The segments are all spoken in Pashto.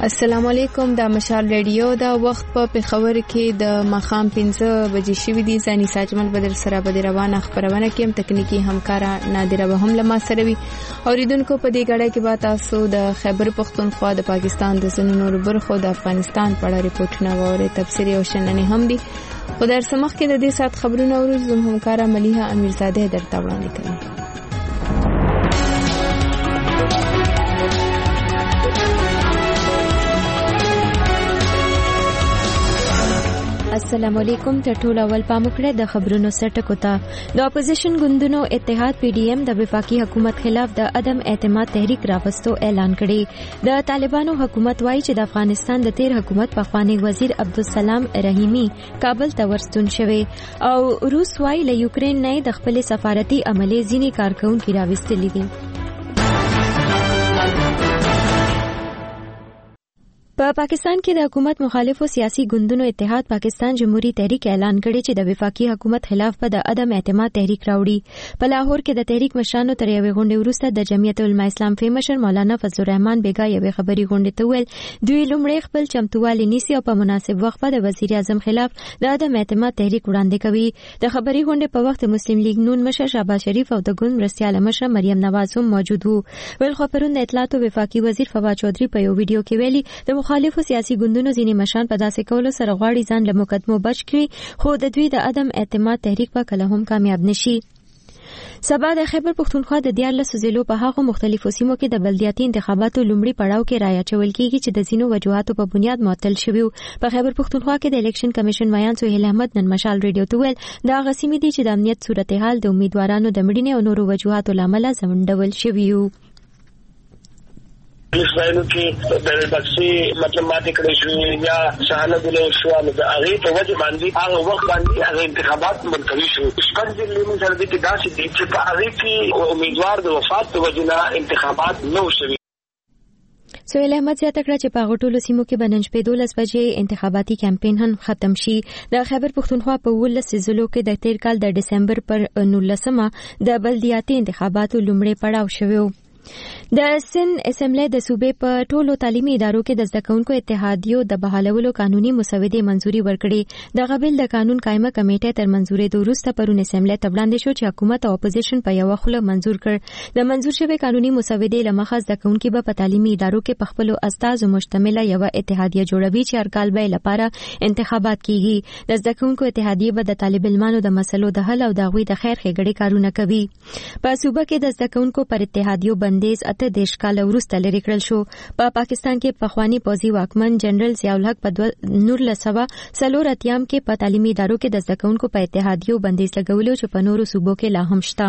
السلام علیکم. د مشال ریډیو دا وخت په پېښور کې د ماښام 5 بجې شوې دي. ځاني ساجمل بدر سره به روانه خبرونه کوم. تکنیکی همکارا نادره به هم لمه سره وي. اوریدونکو په دې غړې کې به تاسو د خیبر پختونخوا د پاکستان د زنونو برخو د افغانستان په اړه ریپورتونه ووري. تفسیری او شننې هم دي. خو در سمخ کې د دې سات خبرونه ورو زم همکارا ملیحه امیرزاده درته وړاندې کوي. السلام علیکم. ټول اول پامکړه د خبرونو سرټکو ته. د اپوزیشن ګوندونو اتحاد پی ډی ایم د وفاقي حکومت خلاف د عدم اعتماد تحریک راوستو اعلان کړي. د طالبانو حکومت وایي چې د افغانستان د تیر حکومت پخوانی وزیر عبدالسلام رحیمی کابل ته ورستون شوی او روس وایي له یوکرین نه د خپل سفارتي عملې ځینې کارکونکي راوستلي دي. په پاکستان کې د حکومت مخالفو سیاسي ګوندونو اتحاد پاکستان جمهوریت تحریک اعلان کړی چې د وفاقي حکومت خلاف په د عدم اعتماد تحریک راوړي. په لاهور کې د تحریک مشرانو تر یوې غونډې وروسته د جمعیت العلماء اسلام فی مشر مولانا فضل الرحمن بیگا یوې خبري غونډې ته ویل دوی لومړی خپل چمتووالی نیسي او په مناسب وخت د وزیر اعظم خلاف د عدم اعتماد تحریک وړاندې کوي. د خبري غونډې په وخت مسلم لیگ نون مشر شهباز شریف او د ګوند مرستیال مشر مریم نواز هم موجود وو. ول خو پرون د اطلاعات او وفاقي وزیر فواد چودھری په یو ویډیو کې ویلي د مخالفو سیاسي ګوندونو ځینې مشران په داسې کولو سره غواړي ځان له مقدمو بچ کړي خو د دوی د عدم اعتماد تحریک به کله هم کامیاب نشي. سبا د خیبر پختونخوا د 14 ضلعو په هغو مختلفو سیمو کې د بلدیاتي انتخاباتو لومړي پړاو کې رایه اچول کیږي چې د ځینو وجوهاتو په بنیاد معطل شوی. په خیبر پختونخوا کې د الیکشن کمیشن ویان سهیل احمد نن مشال ریډیو ته ویل دا غسیمې دي چې د امنیت صورتحال د امیدوارانو د مړینې او نورو وجوهاتو لامل ځوندول شوی وو. اسرائیل کې د بکسي مطلب ماته کړی شو یا شاهنه د شو د هغه په وجه باندې هغه وخت باندې هغه انتخابات ملتوي شو. شپږ ځلې موږ سره د کې داسې دي چې په هغه کې امیدوار د وفات په وجه نه انتخابات نه وشوي. سهیل احمد زیاته کړه چې په هغو ټولو سیمو کې به نن شپې 12 بجې انتخاباتي کمپاین هم ختم شي. د خیبر پختونخوا په 19 ضلعو کې د تیر کال د ډسمبر پر 19مه د بلدیاتي انتخاباتو لومړی پړاو شوی. د سند اسمبلی د صوبې په ټولو تعلیمي ادارو کې د زده کوونکو اتحادیو د بحالولو قانوني مسودې منځوري ورکړې. د غبل د قانون قائمه کمیټه تر منځوري د وروسته پرون اسمبلی ته وړاندې شو چې حکومت او اپوزیشن په یو خوله منځور کړ. د منځور شوی قانوني مسودې لمخه زده کوونکي به په تعلیمي ادارو کې په خپل استازو مشتمله یو اتحادیه جوړوي چې هر کال به لپاره انتخابات کیږي. د زده کوونکو اتحادیه به د طالب علمانو د مسلو د حل او د غوي د خیر ښېګړې کارونه کوي. په صوبه کې د زده کوونکو پر اتحادیو بندیز 18 کال وروسته لري کړل شو. په پاکستان کې پخوانی پوځي واکمن جنرال ضیاء الحق په 1940 کې په تعلیمي ادارو کې د زده کوونکو په اتحادیو بندیز لګولو چې په نورو صوبو کې لا هم شته.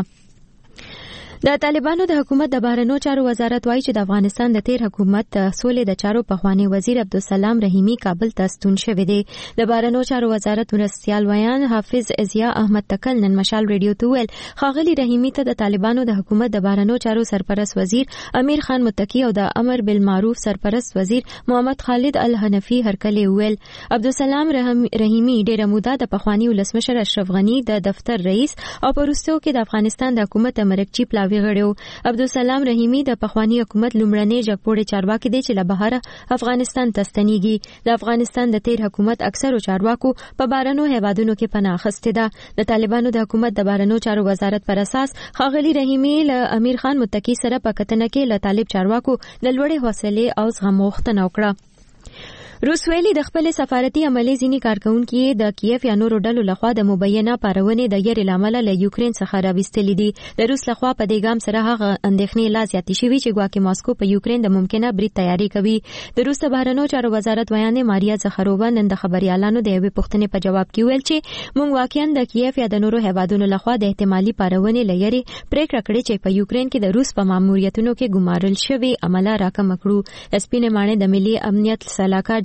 د طالبانو د حکومت د بهرنیو چارو وزارت وایي چې د افغانستان د تیر حکومت سولې د چارو پخوانی وزیر عبدالسلام رحیمی کابل ته ستون شوی دی. د بهرنیو چارو وزارت مرستیال ویان حافظ ضیاء احمد تکل نن مشال ریډیو ته ویل ښاغلي رحیمی ته د طالبانو د حکومت د بهرنیو چارو سرپرست وزیر امیر خان متقی او د امر بالمعروف سرپرست وزیر محمد خالد الحنفی هرکلی ویل. عبدالسلام رحیمی ډیره موده د پخوانی ولسمشر اشرف غنی د دفتر رئیس او په وروستیو کې د افغانستان د حکومت امرکچی پلاوی غړیو. عبدالسلام رحیمی د پخوانی حکومت لومړنی جګپوړی چارواکي دی چې له بهره افغانستان ته ستنیږي. د افغانستان د تیر حکومت اکثرو چارواکو په بهرنیو هیوادونو کې پناه اخیستې ده. د طالبانو د حکومت د بهرنیو چارو وزارت پر اساس ښاغلي رحیمی له امیر خان متقی سره په کتنه کې له طالب چارواکو د لوړې حوصلې او زغم غوښتنه وکړه. روس ویلي د خپل سفارتي عملې ځینې کارکونکي د کیف یا نورو ډلو لخوا د مبینه پارونې د یرې له امله له یوکرین څخه راوستلي دي. د روس لخوا په دې ګام سره هغه اندېښنې لا زیاتې شوي چې ګواکې ماسکو په یوکرین د ممکنه برید تیاری کوي. د روس د بهرنیو چارو وزارت ویانې ماریا زخرووا نن د خبريالانو د یوې پوښتنې په جواب کې ویل چې موږ واقعا د کیف یا د نورو هیوادونو لخوا د احتمالي پارونې له یرې پریکړه کړې چې په یوکرین کې د روس په ماموریتونو کې ګمارل شوي عمله راکمه کړو. سپینې ماڼۍ د ملي امنیت سلاکار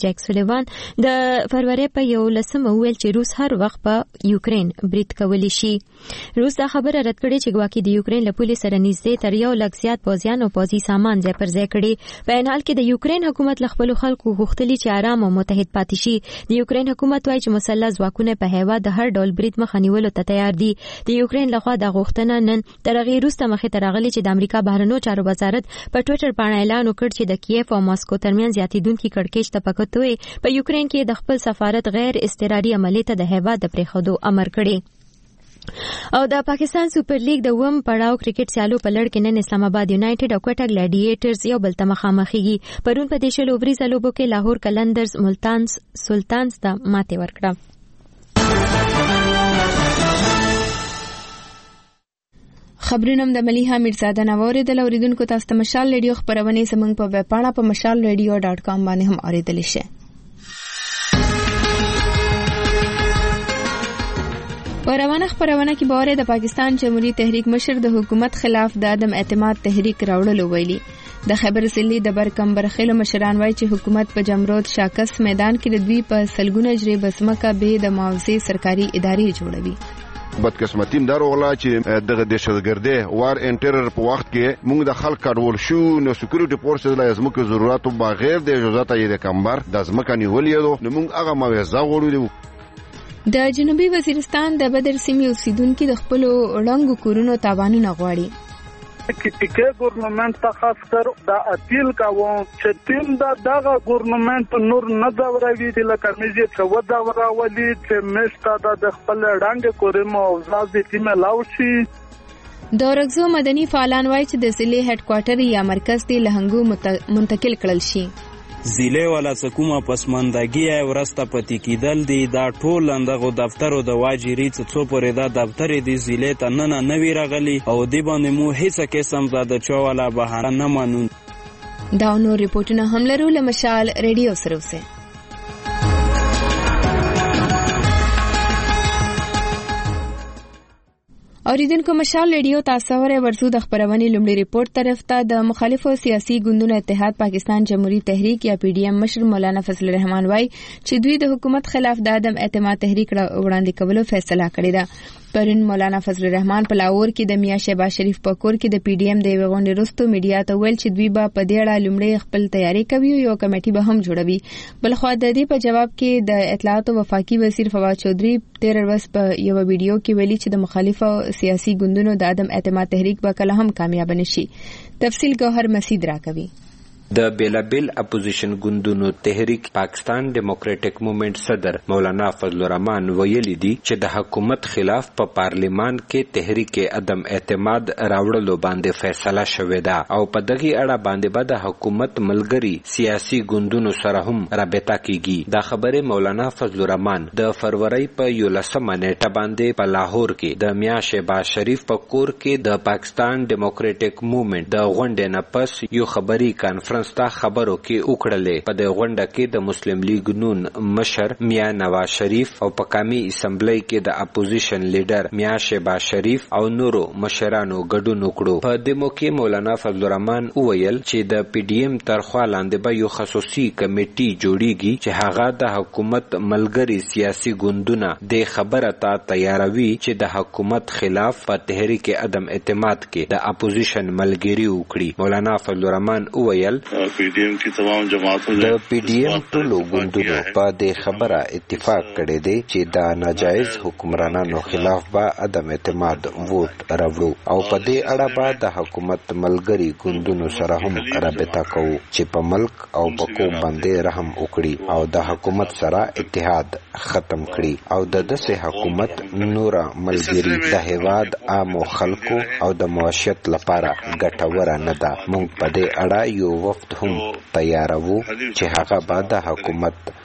جیک سولیوان د فروری په 11 ویل چې روس هر وخت په یوکرين برید کولی شي. روس دا خبره رد کړې چې ګواکې د یوکرين له پولې سره نږدې تر 1 لک زیات پوځیان او پوځي سامان ځای پر ځای کړي. په ان حال کې د یوکرين حکومت له خپل خلکو غوښتلي چې آرام او متحد پاتې شي. د یوکرين حکومت وايي چې مسلح ځواکونه په هیواد د هر ډول برید مخه نیولو ته تیار دي. د یوکرين لخوا د غوښتنه نن تر هغې وروسته مخې ته راغلې چې د امریکا بهرنیو چارو وزارت په ټوئیټر باندې اعلان وکړ چې د کیف او ماسکو ترمنځ زیاتېدونکي کړکېچ ته پکتوي په یوکرين کې د خپل سفارت غیر اضطراري عملیې ته د هیواد د پریښودو امر کړی. او د پاکستان سپر لیګ د وم پړاو کرکټ سیالو په لړ کې نن اسلام آباد یونایټډ او کوټا ګلیډیټرز یو بل ته مخامخېږي. پرون په دې شل اووريزه لوبو کې لاهور کلندرز ملتان سلطانز ته ماتې ورکړه. خبرونه د مليحه میرزاده نووري د اوریدونکو تاسو ته مشال ریډیو خبرونه زمنګ په ویبپاڼه په mashalradio.com باندې هم اوریدل شي. روانه خبرونه کې باور د پاکستان جمهوریت تحریک مشر د حکومت خلاف د عدم اعتماد تحریک راوړلو ویلي. د خبر سلی د برکمبر خلو مشران وایي چې حکومت په جمرود شاکس میدان کې د دوی په سلګونه جری بسمکه به د معاوضه سرکاري ادارې جوړوي. بدقسمتیم دار ولا چې دغه دهشتګردي وار ان ټیرر په وخت کې موږ د خلک کارول شو نو سکیورټي فورسز له زموږ ضرورت او بغیر د اجازه یې د کمبر د زمکه نیولې نو موږ هغه موعظه غوړو. د جنوبي وزیرستان د بدر سیمې اوسیدونکو د خپل وړاندو کورونو تاوانونه غواړي. کې ګورنمنت ته خاص کر دا اپیل کوم چې تیم دا دغه ګورنمنت نور نه دا وروي د لکرمزي چې ودا وراولي چې مشتا د خپل وړاندې کورمو او ځاز تیم لاوشي. د رغزو مدني فعالان وایي چې د ضلع هډ کوارټر یا مرکز دی لهنګو منتقل کړل شي. زیله ولا سکومه پسماندګي ورسته پاتې کیدل دي دا ټول اندغه دفترو د واجری څو پرې دا دفتر دي زیله ته نه نوی راغلي او دی باندې مو هیڅ قسم زده چواله بهانه نه مانون. دا نو ریپورتونه هم لرو له مشال ریډیو سره وسه. اوریدونکو مشال ریډیو تاسو ورسو د خبرونې لومړی ریپورت طرف ته د مخالفو سیاسي ګوندونو اتحاد پاکستان جمهوریت تحریک یا پی ډی ایم مشر مولانا فضل الرحمن وای چې دوی د حکومت خلاف د عدم اعتماد تحریک وړاندې کولو فیصله کړې ده. پرون مولانا فضل الرحمن په لاهور کې د میاں شهباز شریف په کور کې د پی ډی ایم د غونډې وروسته میډیا ته ویل چې دوی به په دې اړه لومړی خپل تیاری کوي او یو کمیټي به هم جوړوي. بلخو د دې په جواب کې د اطلاعات او وفاقي وزیر فواد چودھری 13 ورځ په یو ویډیو کې ویلي چې د مخالفو سیاسي ګوندونو د عدم اعتماد تحریک به کله هم کامیاب نشي. تفصیل گوهر مسعود راکوي. د بیلابل اپوزیشن ګوندونو تحریک پاکستان ډیموکراټک موومېنټ صدر مولانا فضل الرحمن ویلي دي چې د حکومت خلاف په پارلیمان کې تحریک عدم اعتماد راوړلو باندې فیصله شوې ده او په دغه اړه باندې به د حکومت ملګری سیاسي ګوندونو سره هم رابطه کیږي. دا خبره مولانا فضل الرحمن د فروری په 11 نیټه باندې په لاهور کې د میاں شهباز شریف په کور کې د پاکستان ډیموکراټک موومېنټ د غونډې نه پس یو خبري کانفرنس تا خبرو کې وکړلې. په دې غونډه کې د مسلم لیگ نون مشر میاں نواز شریف او په قومي اسمبلی کې د اپوزیشن لیډر میاں شهباز شریف او نورو مشرانو ګډون وکړو. په دې موقع مولانا فضل الرحمن وویل چې د پی ډی ایم ترخوا لاندې به یو خصوصي کمیټي جوړیږي چې هغه د حکومت ملګری سیاسي ګوندونه د خبره ته تیاروي چې د حکومت خلاف په تحریک عدم اعتماد کې د اپوزیشن ملګری وکړي. مولانا فضل الرحمن وویل پی ڈی ایم کی تمام جماعتوں د پی ڈی ایم ټولو ګوندونو په دې خبره اتفاق کړی دی چې د ناجایز حکمرانانو خلاف به عدم اعتماد ووټ راوړو او په دې اړه به د حکومت ملګری ګوندونو سره هم رابطه کوو چې په ملک او په قوم باندې رحم وکړي او د حکومت سره اتحاد ختم کړي او د داسې حکومت نورا ملګری د هیواد عامو خلکو او د معیشت لپاره ګټوره نه ده. موږ په دې اړه یو وفد هم تیارو چې هغه به د حکومت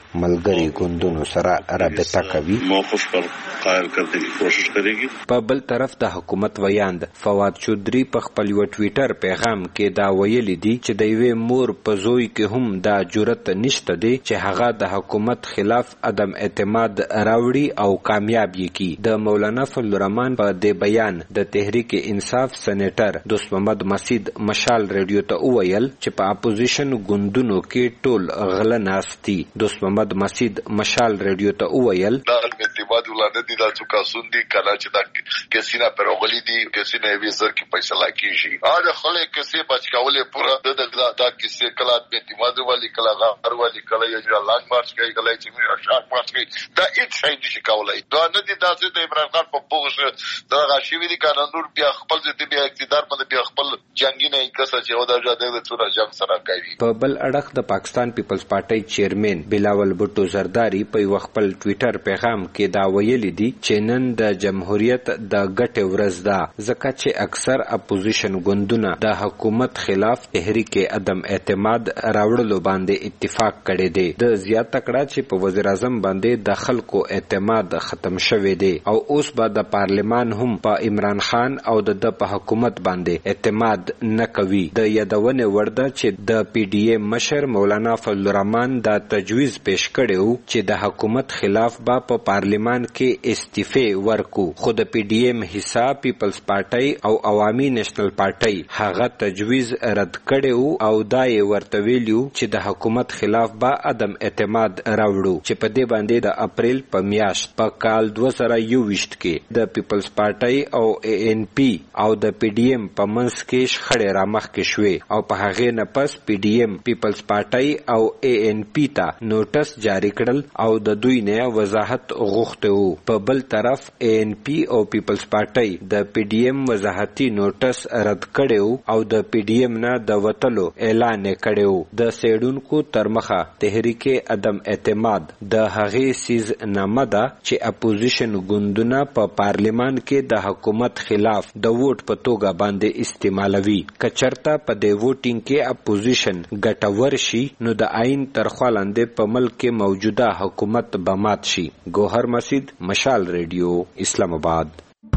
ملګری ګوندونو سره رابطه کوي. موقف پر قائل کرنے کی کوشش کرے گی. په بل طرف د حکومت ویاند فواد چودري په خپل یو ټویټر پیغام کې دا ویلي دي چې د یوې مور په زوی کې هم دا جرأت نشته دی چې هغه د حکومت خلاف عدم اعتماد راوړي او کامیاب یې کړي. د مولانا فضل الرحمن په دې بیان د تحریک انصاف سېنیټر دوست محمد مسعود مشال ریډیو ته وویل چې په اپوزیشن ګوندونو کې ټول غله ناستي. دوست محمد مسعود مشال ریډیو ته وویل اعتماد ولانه دي دا څوک اسوندي کله چې دا کسی نه پرغلي دي کسی نه وی زر کې فیصله کیږي. اده خلک کسی بچ کولې پورا دا کسی کله اعتماد والی کله غار والی کله یو لاګ مارچ کوي کله چې موږ شاک مارچ کوي دا هیڅ شي نشي کولای. دا نه دي تاسو د عمران خان په پوښتنه دا غاشوي دي قانون بیا خپل ځدی بیا اقتدار باندې بیا خپل جنگي نه کسه چې ودا جاده د څو جنگ سره کوي. په بل اړخ د پاکستان پیپلز پارټي چیرمن بلاول بوټو زرداری په خپل ټویټر پیغام کې دا ویلي دي چې نن د جمهوریت د ګټې ورځ ده ځکه چې اکثر اپوزیشن ګوندونه د حکومت خلاف تحریک عدم اعتماد راوړلو باندې اتفاق کړی دی. د زیاته کړه چې په وزیر اعظم باندې د خلکو اعتماد ختم شوی دی او اوس به د پارلیمان هم په عمران خان او د په حکومت باندې اعتماد نه کوي. د یادونه ورده چې د پی ډی ایم مشر مولانا فضل الرحمن دا تجویز پیش کړو چې د حکومت خلاف به په پارلیمان کې استعفاء ورکو. خو د پی ډی ایم حساب پیپلز پارټي او عوامي نېشنل پارټي هغه تجویز رد کړو او دای ورته ویلو چې د حکومت خلاف به عدم اعتماد راوړو چې په دې باندې د اپریل په میاشت په کال 2021 کې د پیپلز پارټي او ای ان پی او د پی ډی ایم په منځ کې شخړې رامخ کې شوې او په هغه نه پس پی ډی ایم پیپلز پارټي او ای ان پی ته نوټس جاری کړل او د دوی نه وضاحت غوښته وو. په بل طرف ای ان پی او پیپلز پارټي د پی ډی ایم وضاحتي نوټس رد کړو او د پی ډی ایم نه د وتلو اعلان کړو. د سیډونکو ترمخه تحریک عدم اعتماد د هغې سیز نامه ده چې اپوزیشن ګوندونه په پارلیمان کې د حکومت خلاف د ووټ په توګه باندې استعمالوي. کچرته په دې ووټینګ کې اپوزیشن ګټور شي نو د آئین تر خوا لاندې په ملک کې موجوده حکومت بمات شي. گوهر مسعود مشال ریډیو اسلام آباد.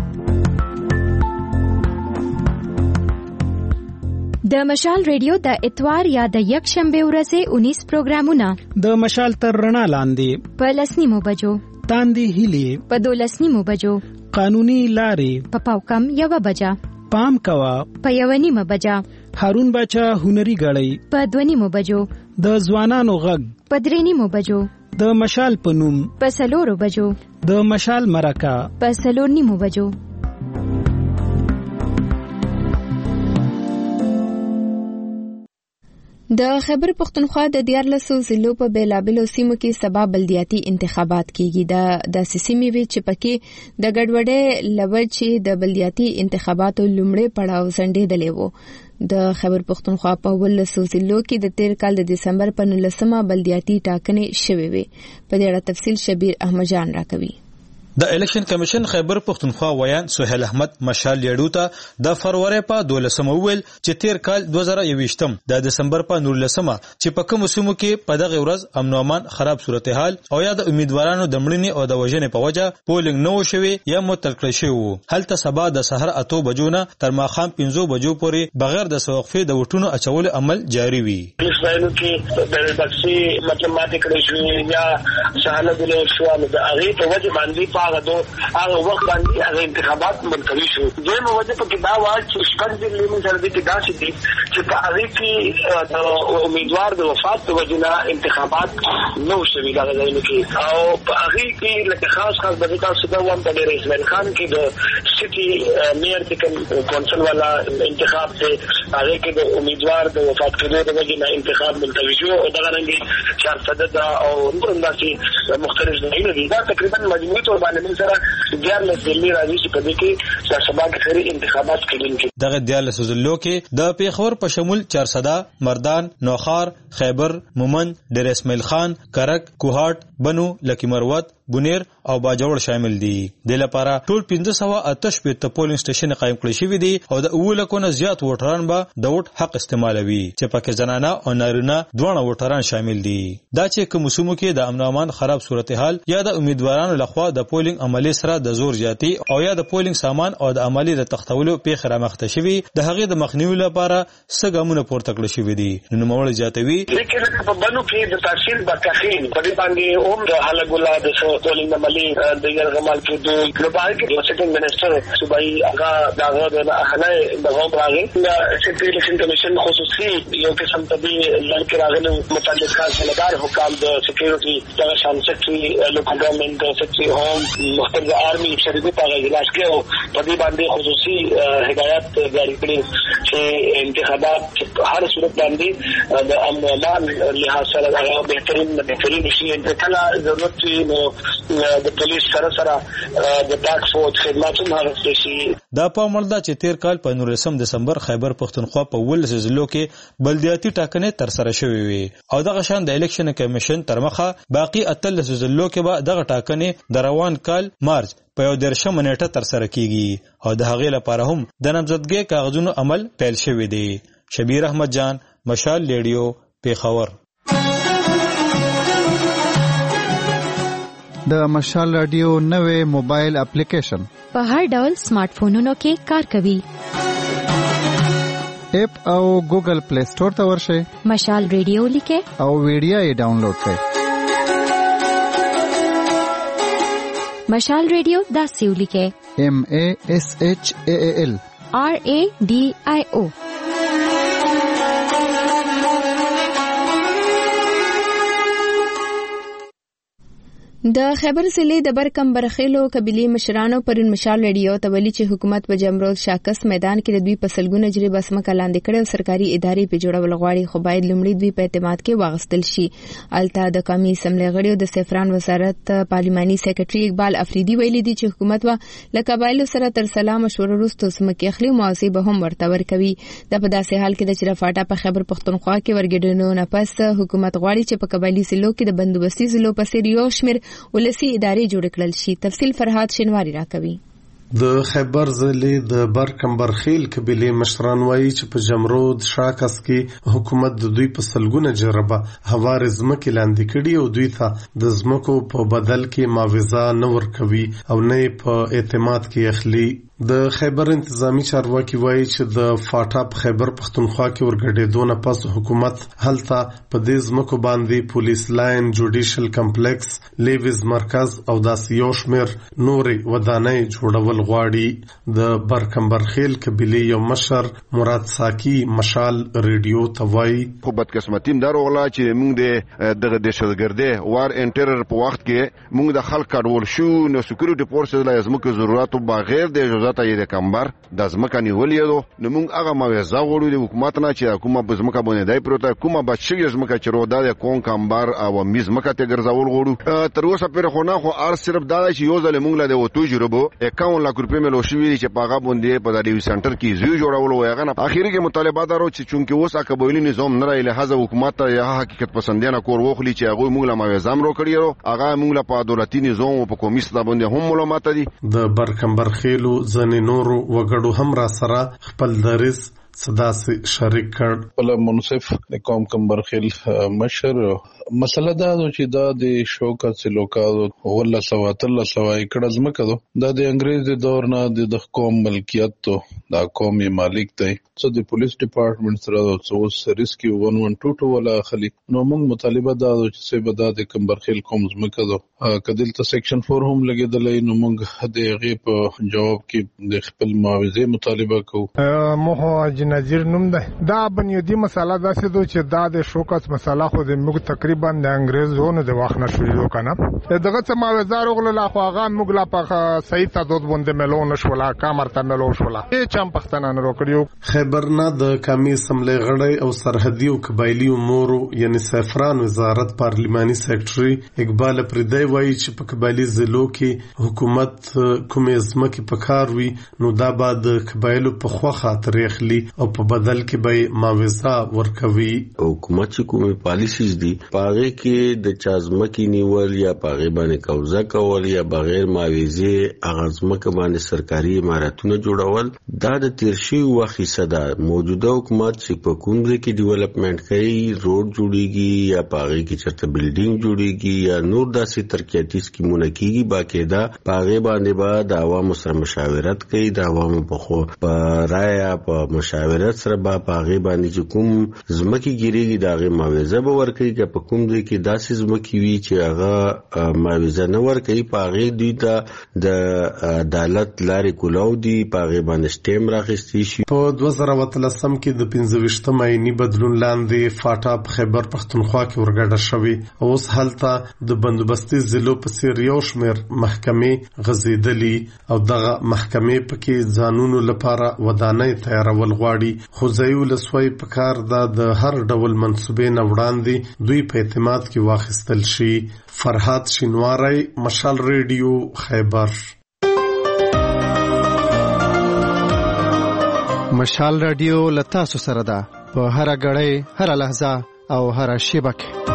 د مشال ریډیو د اتوار یا د یک شنبه ورځې 19 پروګرامونه د مشال تر رڼا لاندې په 10 بجو تاندې هیلې په 12 بجو قانوني لارې په پاوکم 1 بجا پام کوا په 1 بجا هارون بچا هنري غړی په 2 بجو د ځوانانو غږ په 3 بجو د مشال پنوم په 4 بجو د مشال مرکه په 4 بجو. د خیبر پختونخوا د 14 ضلعو په بیلابلو سیمو کې سبا بلدیاتي انتخابات کیږي. د سیمې وی چې پکې د ګډوډۍ لوړ چې د بلدیاتي انتخاباتو لومړی پړاو ځنډېدلی وو. د خیبر پختونخوا په 14 ضلعو کې د تیر کال د دسمبر په 19 بلدیاتي ټاکنې شوې وي. په دې اړه تفصیل شبیر احمد جان راکوي. د الیکشن کمیشن خیبر پختونخوا ویان سہیل احمد مشال لیډو ته د فروری په 12 ویل چې تیر کال 2021 د دسمبر په 19 چې په کوم سیمو کې په دغه ورځ امن او امان خراب صورتحال او یا د امیدوارانو د مړینې او د وژنې په وجه پولینګ نه وشوي یا معطل کړی شوی. هلته سبا د سحر 8 بجو نه تر ماښام 5 بجو پورې بغیر د وقفې د وټونو اچولو عمل جاری وي. اسرائیل کې د بکسي مطلب ماته کړی شو یا شاله د شو د هغه په وجه باندې هغه وخت باندې هغه انتخابات منتوي شو. دغه وجه په کې دا وایي چې شپږ ځلې موږ سره د داسې دي چې په هغه کې د امیدوار د وفات په وجه نه انتخابات نو شوي دا غوښتل کی او په هغه کې لکه خاص د تاسو د وان په رئیس خان کې د سټي مېر د کونسل والا انتخاب ته هغه کې د امیدوار د وفات کېدو د وجه نه انتخاب منتوي شو او دا رنګي 400 او نور انداسي مختلف ځایونه دي. دا تقریبا مجموعي تور باندې من سره 14 ضلع راځي چې په دې کې د سبا کې خري انتخابات کېږي. دغه 14 ضلعو کې د پیښور په شمول 400 مردان، نوخار، خیبر، مومند، ډیر اسماعیل خان، کرک، کوهاټ، بنو، لکی مروت، بونیر او باجوړ شامل دي. د لپاره ټول 1588 پولینګ سټیشن قائم کړی شوی دي او د 9 لکو نه زیات ووټران به د ووټ حق استعمالوي چې پکې زنانه او نارینه دواړه ووټران شامل دي. دا چې کوم موسمو کې د امن امان خراب صورتحال یا د امیدوارانو لخوا د پولینګ عملی سره د زور زیاتی او یا د پولینګ سامان او د عملی د تختولو پیښه رامخته شوی د هغې د مخنیوي لپاره څه ګامونه پورته کړل شوي دي. نو نوموړی زیاتوي لیکن په بنو کې د تحصیل بکخین په دې باندې هم د حلګولا د پولینګ عملی د یرغمال کې د ګلوبال کې د سیکنډ منسٹر صوبایي هغه دغه د احنه دغه راغی د سیکریټری الیکشن کمیشن خصوصي یو قسم ته دی لکه راغلی متعلقه سندار حکام د سکیورټي د شان سیکریټری لوکل ګورنمنت د سیکریټری هوم مختلف آرمي شریکو په اجلاس کې او په دې باندې خصوصي هدایت جاری کړي چې انتخابات هر صورت باندې د امن امان لحاظ سره هغه بهترین شي چې کله ضرورت نو د پولیس سره د ټاک فورس خدماتو هغه شي. دا په عمل دا چې تیر کال په 19 دسمبر خیبر پختونخوا په 19 ضلعو کې بلدیاتي ټاکنې تر سره شوې وي او دغه شان د الیکشن کمیشن تر مخه باقی 13 ضلعو کې به دغه ټاکنې د روان کال مارچ په 13 منېټه تر سره کیږي او د هغې لپاره هم د نامزدګۍ کاغذونو عمل پیل شوی دی. شبیر احمد جان، مشال ریډیو، پیښور. د مشال رادیو نوې موبایل اپلیکیشن په هر ډول سمارټ فونونو کې کار کوي. اپ او ګوګل پلی سٹور ته ورشئ، مشال ریډیو لیکئ او ویډیو یې ډاونلوډ کړئ. مشال ریډیو داسې ولیکئ MASHAAL RADIO. د خیبر ضلع د برکم برخیلو قبیلې مشرانو پرون مشال ریډیو ته ویلي چې حکومت په جمروز شاکس میدان کې د دوی په سلګونه جری بسمه لاندې کړي او سرکاري ادارې په جوړول غواړي، خو باید لومړی دوی په اعتماد کې واغستل شي. الته د قومي اسمبلی غړي د سفران وزارت پارلماني سیکریټري اقبال افریدي ویلي دي چې حکومت له قبایلو سره تر سلام مشوره وروسته سمکه اخلي موازی به هم ورته ورکوي. دا په داسې حال کې د چرفاټا په خیبر پختونخوا کې ورګډونو نه پس حکومت غواړي چې په قبایلی سلو کې د بندوبستي سلو په سر یو شمېر ولسی ادارې جوړ کړل شي. تفصیل فرهاد شینواری راکوي. د خیبر ضلع د برکم برخیل قبیلې مشران وایي چې په جمرود شاکس کې حکومت د دوی په سلګونه جربه هوار ځمکې لاندې کړي او دوی ته د ځمکو په بدل کې معاوضه نه ورکوي او نه په اعتماد کې اخلي. د خیبر انتظامی چارواکي وایي چې د فاټا په خیبر پختونخوا کې ورګډېدو نه پس حکومت هلته په دې ځمکو باندې پولیس لاین، جوډیشل کمپلیکس، لیویز مرکز او داسې یو شمېر نورې ودانۍ جوړول غواړي. د برکم برخیل قبیلې یو مشر مراد ساکی مشال ریډیو ته وایي خو بدقسمتي دا راغله چې موږ د دغه دهشتګردۍ وار ان ټیرر په وخت کې موږ د خلک کډول شو نو سکیورټي فورسز له ځمکو ضرورتو بغیر د اجازه ته د کمبر د ځمکه نیولې دو نو موږ هغه موعظه غوړو د حکومت نه چې کومه په ځمکه باندې دای پروته کومه بچي ځمکه چې رو د کون کمبر او می ځمکه ته ګرځول غوړو تر اوسه پر خو نه خو ار صرف دا چې یو ځل موږ له وته تجربه 51 لک روپۍ ملو شوې چې پاغه باندې په دریو سنټر کې زیو جوړول وایغه نه اخیری کې مطالبه دارو چې چونکه اوس قبایلی نظام نه لري لهدا حکومت ته یا حقیقت پسندانه کور وخلی چې هغه موږ له موعظه امر کړیو هغه موږ له په دولتي نظام او په کمیسیون باندې هم معلومات دي. د برکم برخیلو ځنې نورو وګړو هم را سره خپل درس صدا سے شریک کړ. بل منصف د قوم کمبرخیل مشر مسله دا چې دا د شوکت سلوکا ولا سواتل سوای کړه ځمکه دا د انګريز د دور نه د قوم ملکیت ته دا قومي مالک دی څو د پولیس ډپارټمنټ سره څو ریسکیو 112 ولا خلی نو موږ مطالبه دا چې سبدا د کمبرخیل قوم ځمکه دا کدل ته سیکشن 4 هم لګیدلې نو موږ د غي په جواب کې د خپل معاوضه مطالبه کوو. مو نظیر نوم ده دا بنیادی مسله دا چې دا د شوکت مسله خو د موږ تقریبا د انګريزونو د وخت نه شروع کنه دغه څه معاوضه وروغله لا خو هغه موږ لا په صحیح تعداد باندې ملون شولا کامرته ملو شولا چم پښتنه نه وکړو. خیبرنا د قومي اسمبلی غړی او سرحدي او قبایلی امور یعنی سفران وزارت پارلماني سیکریټري اقبال افریدي وایي چې په قبایلی ضلعو کې حکومت کومې ځمکې په کار وي نو دا بعد قبایلو په خوا خاطر اخلي او په بدل کې به معاوضه ورکوي. حکومت چې کومه پالیسیز دي پاغه کې د چازمکی نیول یا پاغه باندې قبضه کول یا بغیر معاوضه اغازمکه باندې سرکاري اماراتونه جوړول دا د تیرشي وخت صدا موجوده حکومت چې په کوم ځای کې ډیولپمنٹ کوي روډ جوړیږي یا پاغه کې چرته بلډینګ جوړیږي یا نور داسې ترقیاتی سکیمونه کیږي باقاعده پاغه باندې بعد عوامو سره مشاورت کوي د عوامو په رائے په مشاورت سره پاغه باندې چې کوم زمکی ګیریږي داغه معاوضه به ورکړي چې په کوم ځای کې داسې زمکی وی چې هغه معاوضه نه ورکړي پاغه دوی ته د عدالت لارې کولاو دي پاغه باندې سټیم راخستي شي. په 2013 کې د 25 ماینی بدلون لاندې فاټا په خیبر پختونخوا کې ورګډه شوې اوس هلته د بندوبستي ضلعو په څیر یو شمېر محکمې غزیدلي او دغه محکمې پکې ځانونو لپاره ودانۍ تیارول غواړي خو ځای ولسوي په کار د هر ډول منصوبې نه وړاندې دوی په اعتماد کې واخیستل شي. فرحات شینواری، مشال ریډیو، خیبر. مشال رادیو لتاسو سره ده په هر غړې هر لحظه او هر شیبه کې.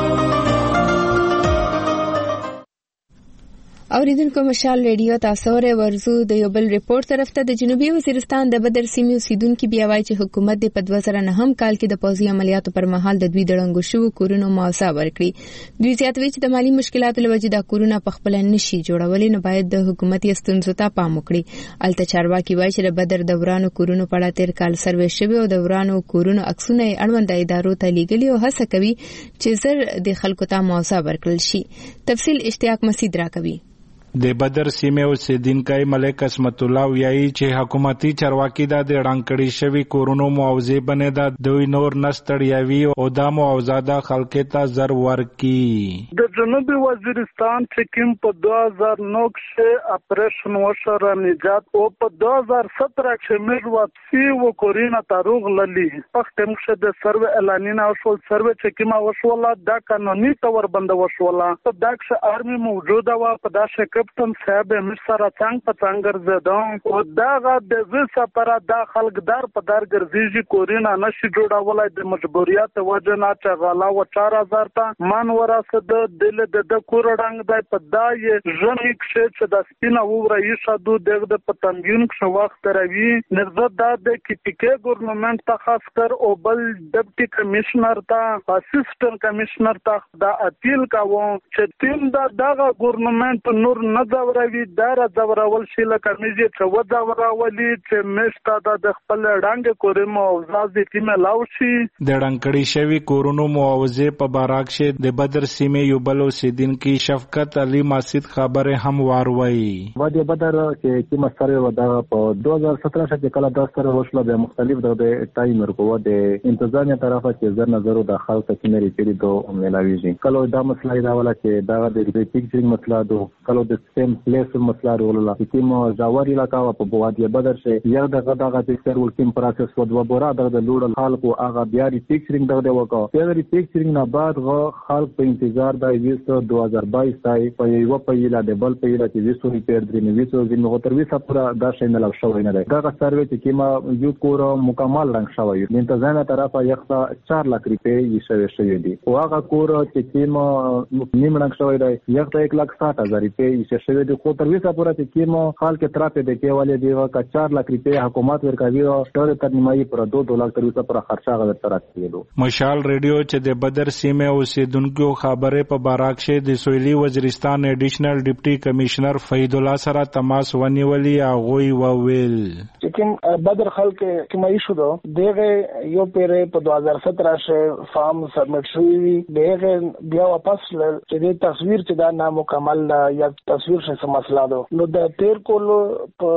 اوریدونکو مشال ریډیو تاسو ورزو د یو بل ریپورت طرف ته د جنوبي وزیرستان د بدر سیمې اوسیدونکو بیا وایي چې حکومت د 2009 کال کې د پوځي عملیاتو پر مهال د دوی دړنګو شو کورونو معاوضه ورکړي. دوی زیاتوي چې د مالی مشکلاتو لوجې د کورونه په خپل نشي جوړولې نو باید د حکومتي ستونزو ته پام وکړي. الته چارواکي وایي چې د بدر د ورانو کورونو په اړه تیر کال سروې شوی او د ورانو کورونو عکسونه اړوند ادارو ته لیږلي او هڅه کوي چې زر د خلکو ته معاوضه ورکړل شي. تفصیل اشتیاق مسعود راکوي. د بدر سیمه اوسیدونکو ملک اسمت الله ویایي چې حکومتي چارواکي د ډانکړی شوی کورونو معاوضه باندې د دوی نور نستړیاوي او د معاوضه د خلکو ته زر ورکي. د جنوبي وزیرستان چې کوم په 2009 کې اپریشن وشره نجات او په 2017 کې موږ واپسی وکورینا تاروغ للی پختم شه د سروې اعلانینه او سروې چې کومه وشوله د قانوني تور بند وشوله په داکشه آرمي موجوده و په داشه کپتن صاحب مصر څنګه په څنګه زدان او داغه د وسه پر د خلقدار په دار ګرځيږي کورینا نشي جوړولای د مجبوریت وجه نه چغالا و 4000 ته مان وراسه د دل د کورډنګ د پدای ژنیک چې د سپینا ووري شادو د پتنګین ښه وخت روي نرزت د کټیکه ګورنمنت ته خاص کر او بل ډیپټي کمشنر ته اسسټنټ کمشنر ته د اپیل کاوه چې تیم دغه ګورنمنت نور نه زوروي دار زورول شي لکه میږي چې و زورولي چې مشته د خپل ډنګ کورمو او ځاځي تیمه لاوشي. د ډنګړی شوی کورونو معاوضه په باراک شه د بدر سیمه یو بل اوسیدونکو شفقت علي ماسید خبره هم واروي. و د بدر کې کی مسره و د 2017 کې کله د سره وشله د مختلف د ټایمر کو د انتظامیه طرفه چې زر نظر د خلکو کې مری پیری دوه ملاویږي کله دا مسله دا ولا چې دا د ریپیکچرینګ مسله دو کله د سیم پلیس مسله ورولا چې مو جواری علاقه په بوادي بدر شه یو دغه پکچر ورکیم پروسس و دوه بورا د لوړ خلکو هغه بیا ریپیکچرینګ دغه وکړه د ریپیکچرینګ نه بعد غو خلک په انتظار د 2022 تای په یو په یلا د بل په یلا چې 20 ریپیر درې 20 د نو تر 20 پورا دا شین لا شوی نه ده دا سروي چې کیما یو کور مکمل رنګ شوی د انتظار طرفه یخته 4 لک روپے شوی دي او هغه کور چې کیما نیم رنګ شوی دی یخته 1,60,000 روپے شوی دی خو تر 20 پورا چې کیما خال کې تراپه د کېواله دی کا 4 لک روپے حکومت ورکوي او ټول تر نیمایي پر 2 لک تر 20 پر خرچه غوړ تر کېدو. مشال ریډیو چې د بدر سیمه اوسیدونکو خبره په باراک شه د سویلي وزیرستان ایډیشنل ډیپټي کمشنر فید الله سره تماس ونیولي اغوی وویل چې کوم بدر خلک کوم ایشو دو دغه یو پیره په 2017 شه فارم سبمټ شوی دغه بیا واپس چې د تصویر چې دا نامکمل یا تصویر څه مسله ده نو د تیر کولو په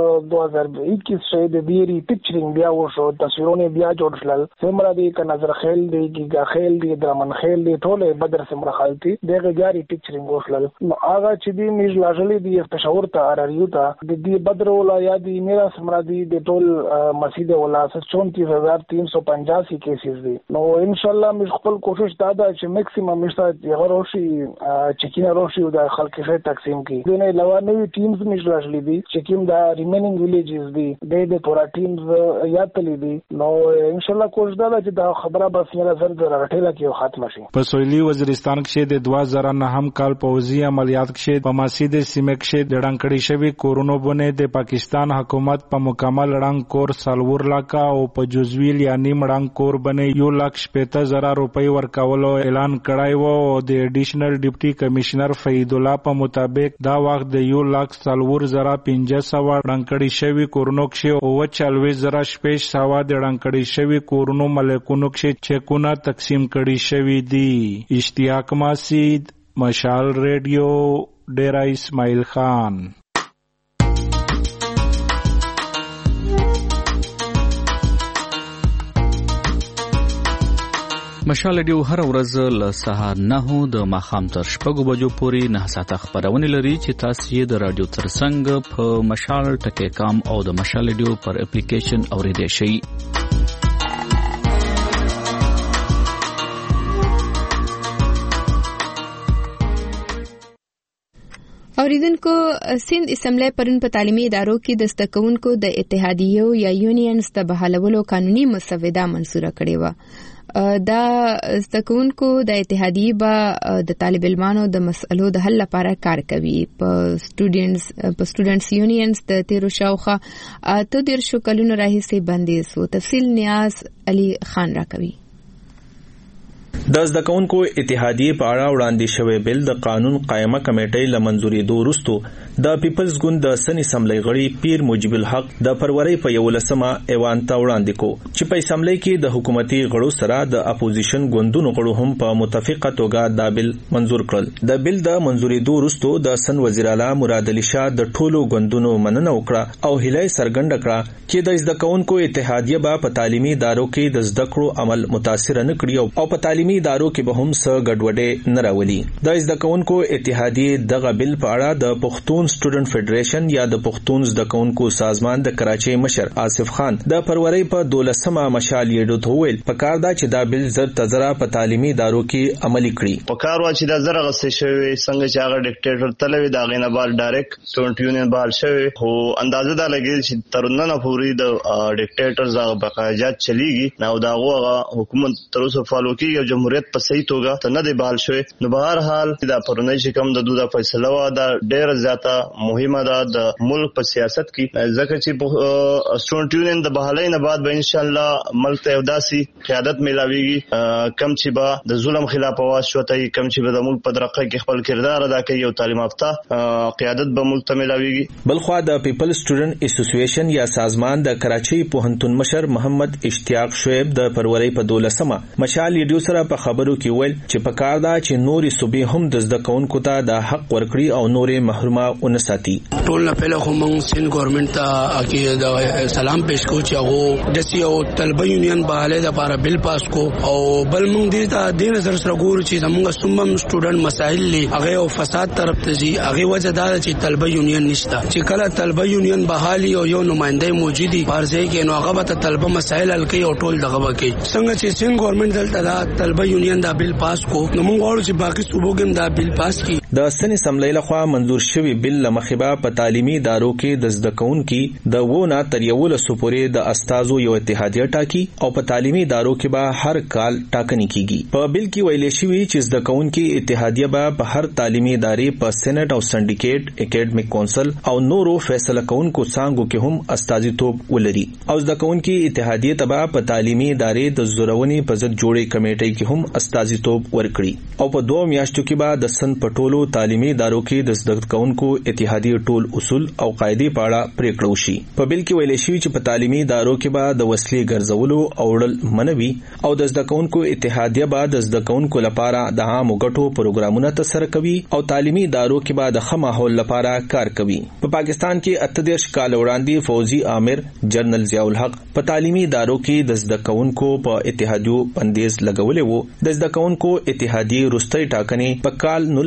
2021 شه د بیری پکچرینګ بیا وشو تصویرونه بیا جوړ شول سمرا دی ک نظر خیل دی ګا خیل دی درمن خیل دی ټوله بدر سمرا خالتي دغه جاری پکچرینګ وشول نو هغه چې دی میز لاجلی دی پېښور ته اراریو ته د دې بدر ولا یا دی میرا سمرا دی د ټول مسجد ولا 34385 کیسز دي نو ان شاء الله موږ خپل کوشش دا ده چې میکسیمم مشته یغه روشي چکینه روشي د خلک ښه تقسیم کی دینه علاوه نوې ټیمز مشل راشلې دي چې کوم دا ریمینینګ ویلیجز دي د پورا ټیمز یاد تلې دي نو ان شاء الله کوشش دا چې دا خبره به څنګه سره راټیلا کې ختم شي. په سویلي وزیرستان کې د 2009 کال پوځي عملیات کې په ماسید سیمه کې د ډنګړې شوی کورونو باندې د پاکستان حکومت په مکمل رنګ کور سالور لاکا او په جزویل یا نیم رنګ کور باندې 1,50,000 روپۍ ورکولو اعلان کړای و او د ایډیشنل ډیپټي کمشنر فید الله په مطابق دا وخت د 1,40,500 ډنګړې شوی کورونو کې او 40,000 د ډنګړې شوی کورونو ملکونو کې چکونه تقسیم کړي شوی دي. اشتیاق ماسید، مشال ریډیو، ډیرا اسماعیل خان. مشال ریډیو هر ورځ له سهار 9 د ماښام تر 6 بجو پورې 9 ساعته خبرونه لري چې تاسو یې د رادیو ترڅنګ په مشال ټکی کام او د مشال ریډیو پر اپلیکیشن اوریدئ شئ. اوریدونکو، سند اسمبلی پرون په تعلیمي ادارو کې د زده کوونکو د اتحادیو یا یونینز د بحالولو قانوني مسوده منظوره کړې وه. دا زده کوونکو د اتحادیې به د طالب علمانو د مسئلو د حل لپاره کار کوي. په سټوډنټس یونینز د تیرو شاوخوا 13 کلونو راهیسې بندیز وو. تفصیل نیاز علي خان راکوي. د زده کوونکو اتحادیې په اړه وړاندې شوی بل د قانون قائمه کمیټې له منځورېدو وروسته د پیپلز ګوند د سن اسمبلی غړي پیر موجب الحق د فروری په 11مه ایوان ته وړاندې کو چې په اسمبلی کې د حکومتي غړو سره د اپوزیشن ګوندونو غړو هم په متفقه توګه دا بل منظور کړل. د بل د منځورېدو وروسته د سن وزیر اعلی مراد علي شاه د ټولو ګوندونو مننه وکړه او هیله څرګنده کړه چې د زده کوونکو اتحادیه به په تعلیمي ادارو کې د زده کړو عمل متاثر نه کړي او په تعلیمي ادارو کې به هم څه ګډوډي نه راولي. د زده کوونکو اتحادیې دغه بل په اړه د پښتون سټوډنټ فدریشن یا د پښتون زده کوونکو سازمان د کراچۍ مشر آصف خان د فروری په 12مه مشال یې ډوت ویل په کار دا چې دا بل زر تزرا په تعلیمي ادارو کې عملي کړي. په کار وا چې دا زر غسه شوی څنګه چې هغه ډیکټیټر تلوي دا غینه بال ډایرکټ سټوډنټ یونین بال شوی خو اندازه دا لګی چې ترنه پوری د ډیکټیټرز هغه بقایات چلیږي نو دا هغه حکومت تر اوسه فالو کوي او جمهوریت په صحیح توګه ته نه دی بال شوی. نو بهر حال دا پرونی چې کوم د دوه فیصله وا دا ډیر زیاته مهمه ده د ملک په سیاست کې ځکه چې سټوډنټ یونین د بحالۍ نه بعد به ان شاء الله ملک ته داسي قیادت ملاويږي کم چې به د ظلم خلاف आवाज شوته کم چې به د ملک په درقه کې خپل کردار ادا کوي او تعلیم یافته قیادت به ملک ته ملاويږي. بلخوا د پیپل سټوډنټ اسوسییشن یا سازمان د کراچۍ پوهنتون مشر محمد اشتیاق شعیب د فروری په 12مه مشال ریډیو سره په خبرو کې ویل چې په کار دا چې نورې صوبې هم د زده کوونکو ته د حق ورکړي او نورې محرومه ونساتي. ټول نه پهله خو موږ سین ګورنمنت ته کې د سلام پېښ کوو چې هغه د سیو طلبه یونین بهاله د لپاره بل پاس کو او بل موږ دې ته د نظر سره ګورو چې زموږ سومم سټوډنټ مسائل لې هغه او فساد طرف ته ځي هغه وجه دا چې طلبه یونین نشته چې کله طلبه یونین بحالي او یو نمائنده موجودي پارځي کې نو هغه به طلبه مسائل حل کوي او ټول دغه وکي څنګه چې سین ګورنمنت دلته دا طلبه یونین دا بل پاس کو نو موږ غواړو چې باقي صوبو کې دا بل پاس کی. د سن اسمبلی لخوا منظور شوی بل لمخبا په تعلیمي ادارو کې د زده کوونکو د وونه تر یو لسو پورې د استادو یو اتحادیه ټاکی او په تعلیمي ادارو کې به هر کال ټاکنې کیږي. په بل کې ویل شوی چې زده کوونکو اتحادیه به په هر تعلیمي ادارې په سېنات او سندیکیټ اکیډمیک کونسل او نورو فیصله کوونکو څنګهو کې هم استازیتوب ولري او زده کوونکو اتحادیه تبع په تعلیمي ادارې د زورونې په ضد جوړې کمیټې کې هم استازیتوب ورکړي او په 2 میاشتو کې به د سن پټولو تعلیمي ادارو کې د زده کوونکو اتحادیه ټول اصول او قاعده په اړه پریکړه وشي. په بل کې ویل شوی چې په تعلیمي ادارو کې به د وسلې ګرځولو او وړل منوي او د زده کوونکو اتحادیه به د زده کوونکو لپاره د عامو ګټو پروګرامونه ترسره کوي او تعلیمي ادارو کې به د ښه ماحول لپاره کار کوي. په پاکستان کې 38 کال وړاندې فوزي عامر جنرال ضیاء الحق په تعلیمي ادارو کې د زده کوونکو په اتحادیو بندیز لګولې وو. د زده کوونکو اتحادیه روستۍ ټاکنې په کال 1900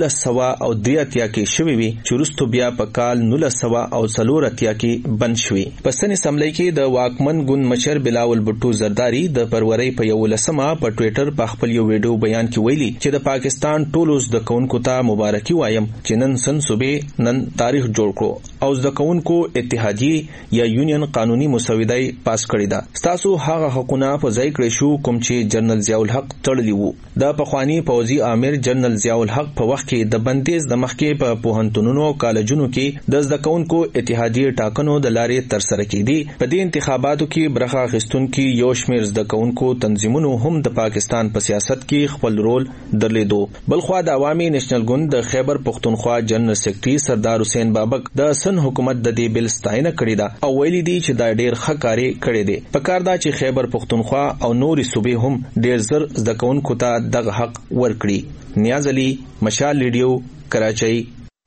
1983 کې شوې وي چې وروسته بیا په کال 1984 کې بند شوې. په سن اسمبلی کې د واکمن ګوند مشر بلاول بھټو زرداری د فروری په 11مه په ټوئیټر په خپل یو ویډیو بیان کې ویلي چې د پاکستان ټولو زده کوونکو ته مبارکي وایم چې نن سن صوبې نن تاریخ جوړ کړو او زده کوونکو اتحادیه یا یونین قانوني مسوده پاس کړی ده. تاسو هغه حقونه په ځای کړی شو کوم چې جنرال ضیاء الحق تړلی وو. د پخوانی پوځي امیر جنرال ضیاء الحق په وخت کې د بندیز د مخکې په پوهنتونونو کالجونو کې د زده کوونکو اتحادیه ټاکنو د لارې تر سره کېدي. په دې انتخاباتو کې برخه اخیستونکو یو شمېر زده کوونکو تنظیمونو هم د پاکستان په سیاست کې خپل رول درلودو. بلخوا د عوامي نېشنل ګوند د خیبر پختونخوا جنرال سیکریټري سردار حسین بابک د سن حکومت د دې بل ستاینه کړې ده او ویلي دي چې دا ډېر ښه کار کړی دی. پکار دا چې خیبر پختونخوا او نورې صوبې هم ډېر زر زده کوونکو ته دغه حق ورکړي. نیاز علي، مشال ریډیو، کراچۍ.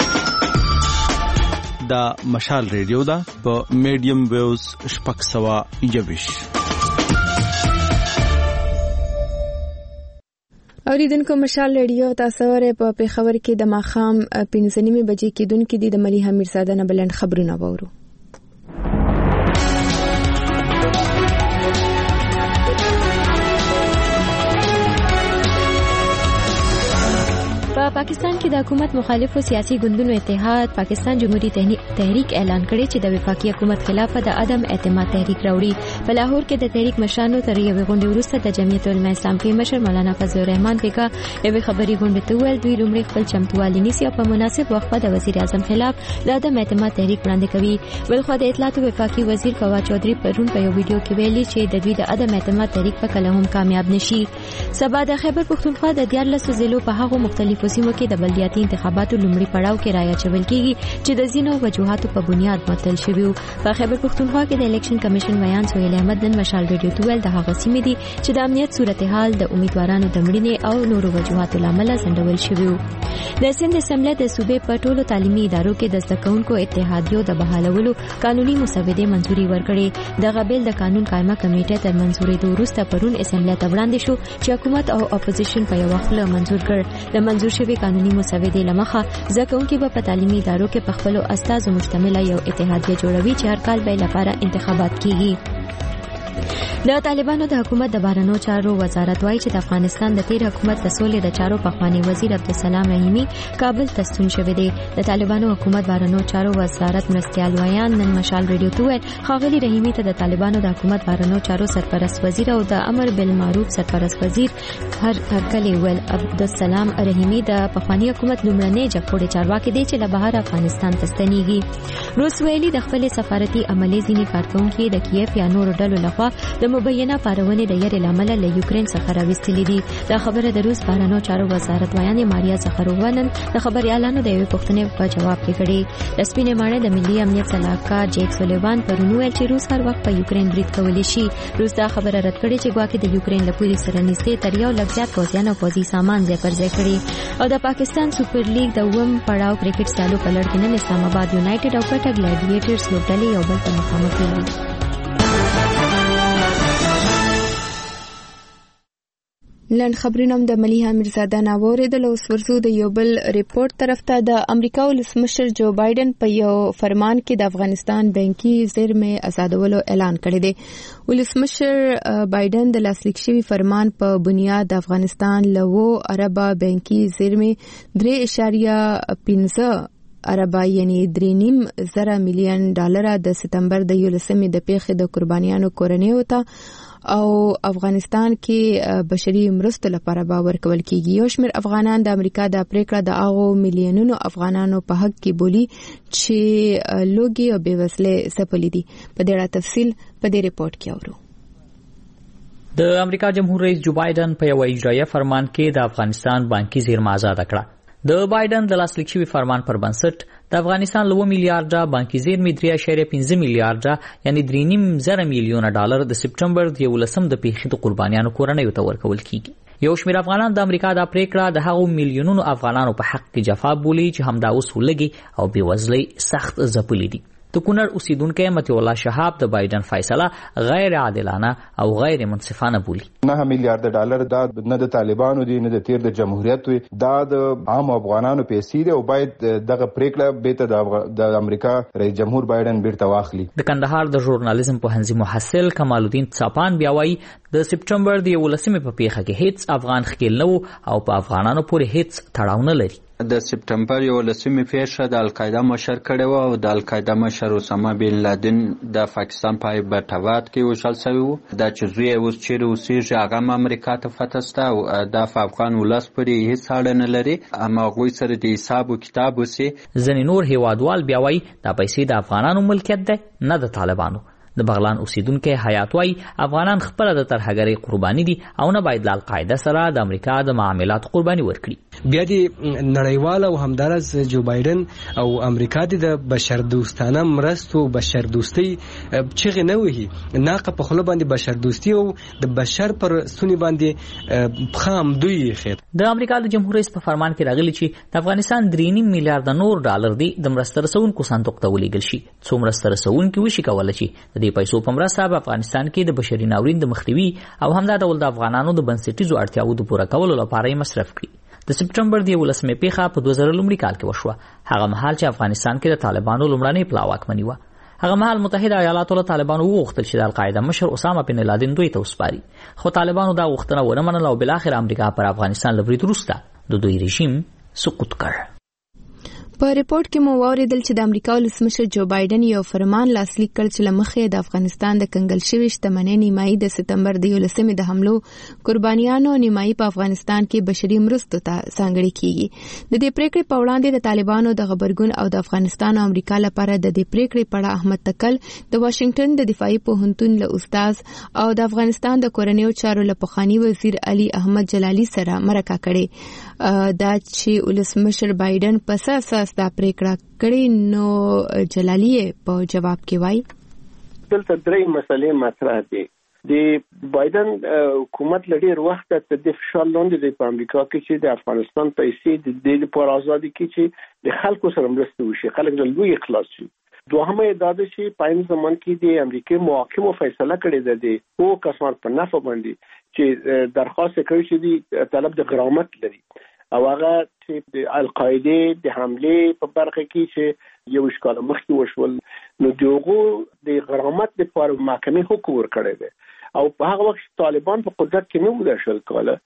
دا مشال ریډیو دا په میډیم ویوز 621. اوریدونکو مشال ریډیو تاسو ورې په پیښور کې د ماښام 5:30 بجې کېدونکې د مليحه میرزاده نه بلند خبرونه وورو. پاکستان کې د حکومت مخالفو سیاسي ګوندونو اتحاد پاکستان جمهوریت تحریک اعلان کړی چې د وفاقي حکومت خلاف د عدم اعتماد تحریک راوړي. په لاهور کې د تحریک مشرانو تر یوې غونډې وروسته د جمعیت العلماء اسلام کې مشر مولانا فضل الرحمن بیگا یوې خبري غونډې ته ویل دوی لومړی خپل چمتووالی نیسي او په مناسب وخت د وزیر اعظم خلاف د عدم اعتماد تحریک وړاندې کوي. بلخوا د اطلاعات وفاقي وزیر فواد چودھری پرون په یو ویډیو کې ویلي چې د دوی د عدم اعتماد تحریک په کله هم کامیاب نشي. سبا د خیبر پختونخوا د 14 ضلعو په هغو مختلفو سیمو کې د بلدیاتي انتخاباتو لومړي پړاو کې رایه چول کیږي چې د ځینو وجوهاتو په بنیاد معطل شوی وو. په خیبر پختونخوا کې د الیکشن کمیشن ویان سهیل احمد نن مشال ریډیو ته ویل د هغه سیمې دي چې د امنیت صورتحال د امیدوارانو د مړینې او نورو وجوهاتو لامل ځنډول شوی وو. د سند اسمبلی د صوبې په ټولو تعلیمي ادارو کې د زده کوونکو اتحادیو د بحالولو قانوني مسودې منځوري ورکړې. دغه بیل د قانون قائمه کمیټې تر منځورېدو وروسته پرون اسمبلی ته وړاندې شو چې حکومت او اپوزیشن په یو وخت له منځور کړ. د منځور شوی قانوني مسودې لمخه زکونکي په تعلیمي ادارو کې په خپل استادو مشتمله یو اتحادیه جوړوي چې هر کال به لپاره انتخابات کیږي. د طالبانو د حکومت د بهرنیو چارو وزارت وايي چې د افغانستان د تیر حکومت د سولې د چارو پخوانی وزیر عبدالسلام رحیمی کابل ته ستون شوی دی. د طالبانو حکومت بهرنیو چارو وزارت مرستیال ویان نن مشال ریډیو ته ویل ښاغلي رحیمی ته د طالبانو د حکومت بهرنیو چارو سرپرست وزیر او د امر بالمعروف سرپرست وزیر هرکلی ویل عبدالسلام رحیمی د پخوانی حکومت لومړنی جګپوړي چارواکي دی چې له بهر افغانستان ته ستنیږي. روس ویلي د خپل سفارتي عملې ځینې کارکونکي د کیف یا نورو ډلو لخوا د مبینه پارونې د یاري لامل له یوکرين څخه راوستلې دي. دا خبره د روس بهرنیو چارو وزارت ویان ماریا زخرووا نن د خبريالانو د یوې پوښتنې په جواب کې کړې. د سپینې ماڼۍ د ملي امنیت سلاکار جیک سولیوان پرون ویل چې روس هر وخت په یوکرين برید کولی شي. روس دا خبره رد کړې چې ګواکې د یوکرين له پولیس سره نږدې تر یو لږ زیات پوځیان او پوځي سامان ځای پر ځای کړي. او د پاکستان سوپر لیګ د ووم پړاو کرکټ سیالو په لړ کې نن اسلام آباد یونایټډ او کوټه ګلیډیټرز لوبډلې یو بل ته مخامخ کېږي. لند خبرونه د مليحه میرزاده ناوریدل اوس ورزو د یو بل ریپورت طرف ته. د امریکا ولسمشر جو بایدن په یو فرمان کې د افغانستان بانکي زیرمې آزادولو اعلان کړی دی. ولسمشر بایدن د لاسلیک شوی فرمان په بنیاد د افغانستان له اربه بانکي زیرمې 3.15 اربا یعنی 3.5 مليون ډالر د سپتمبر د 11 د پیښې د قربانیانو کورنیو ته او افغانستان کې بشري مرستو لپاره باور کول کیږي. یو شمېر افغانان د امریکا د پریکړه د هغو میلیونونو افغانانو په حق کې بولی چې لوګي او بېوسله سپلې دي. په ډېر تفصیل په دې ریپورت کې اورو. د امریکا جمهور رئیس جو بایدن په یو اجرایه فرمان کې د افغانستان بانکي زیرمه آزاد کړه. د بایدن د لاسلیک شوی فرمان پر بنسټ د افغانستان له 2 میلیارډ بانکي زیرمې 3.15 میلیارډ یعنی 3.5 میلیون ډالر د سپتمبر د 11 د پیښې د قربانیانو کورنیو ته ورکول کیږي. یو شمېر افغانان د امریکا د پریکړه د هغو میلیونونو افغانانو په حق کې جفا بولي چې همدا اوس ولګي او بېوزلۍ سخت ځپلي دي. د کونړ اوسیدونکو متي الله شهاب د بایدن فیصله غیر عادلانه او غیر منصفانه بولي. 9 میلیارډ ډالر دا نه د طالبانو دي نه د تیر د جمهوریت وي، دا د عام افغانانو پیسې دي او باید دغه پریکړه بیرته د امریکا رئیس جمهور بایدن بیرته واخلي. د کندهار د ژورنالیزم پوهنځي محصل کمال الدین څاپان بیا وایي د سپټمبر د 11 په پیښه کې هیڅ افغان ښکیل نه او په افغانانو پورې هیڅ تړاو نه لري. د سپټمبر 11 پیښه د القاعده مشر کړي و او د القاعده مشر اسامه بن لادن د پاکستان په ایبټاوات کې وشل شوی و. دا چې زوی اوس چیرې اوسېږي هغه امریکا ته فتسته او د افغان ولس پورې هیڅ اړه نه لري، اما هغوی سره د حساب او کتاب وسي. ځینې نور هیوادوال بیا وایي دا پیسې د افغانانو ملکیت ده نه د طالبانو. د بغلان اوسیدونکو حیات وایي افغانان خپل د ترهګرۍ قرباني دي او نه باید د القاعده سره د امریکا د معاملاتو قرباني ورکړي. بیا د نړیوال او همدارس جو بایدن او امریکا د بشردوستانه مرستو بشردوستی چغې نه وهي، ناقه په خوله باندې بشردوستی او د بشر پر ستوني باندې خام دوی خیر. د امریکا د جمهور رئیس په فرمان کې راغلی چې د افغانستان 3.5 میلیارډ نور ډالر دی د مرسته رسونکو صندوق ته ولېږل شي، څو مرسته رسونکي وشي کولای شي د دې پیسو په مرسته په افغانستان کې د بشري ناورین د مخنیوي او همدا ډول د افغانانو د بنسټیزو اړتیاوو د پوره کولو لپاره یې مصرف کړي. د سپټمبر د 11 پیښه په 2000 کال کې وشوه، هغه مهال چې افغانستان کې د طالبانو لومړنۍ پلا واکمني وه. هغه مهال متحده ایالاتو له طالبانو وغوښتل چې د القاعده مشر اسامه بن لادن دوی ته وسپاري، خو طالبانو دا غوښتنه ونه منله او بالاخره امریکا پر افغانستان له برید وروسته د دوی رژیم سقوط کړ. په ریپورت کې مو واوریدل چې د امریکا ولسمشر جو بایدن یو فرمان لاسلیک کړ چې لمخې د افغانستان د کنګل شوی شتمنۍ نیمایي د سپتمبر د 11 د حملو قربانیانو نیمایي په افغانستان کې بشري مرستو ته ځانګړي کیږي. د دې پریکړې په وړاندې د طالبانو د خبرګون او د افغانستان او امریکا لپاره د دې پریکړې په اړه احمد تکل د واشنگټن د دفاعي پوهنتون له استاد او د افغانستان د کورنیو چارو له پخوانی وزیر علي احمد جلالي سره مرکه کړې. دا چې ولسمشر بایدن په اساس دا پریکړه کړې، نو جلالي په جواب کې وایي دلته درې مسلې مطرح دي. د بایدن حکومت لډیر وخت ته د فشار لاندې دی په امریکا کې چې د افغانستان پیسې د دې لپاره آزادي کې چې د خلکو سره مرسته وشي، خلک د لوی اخلاص شي. دوهمه دا ده چې په این زمان کې د امریکای محاکمو فیصله کړې ده د او کسان په نفع باندې چې درخواست کوي چې د طلب د غرامت لري او هغه چې د القاعده د حمله په برخه کې چې یو اشکال مخکې وشول، نو دغه د غرامت لپاره محکمې حکم ورکړی دی او په هغه وخت طالبان په قدرت کې نه وو شل کوله،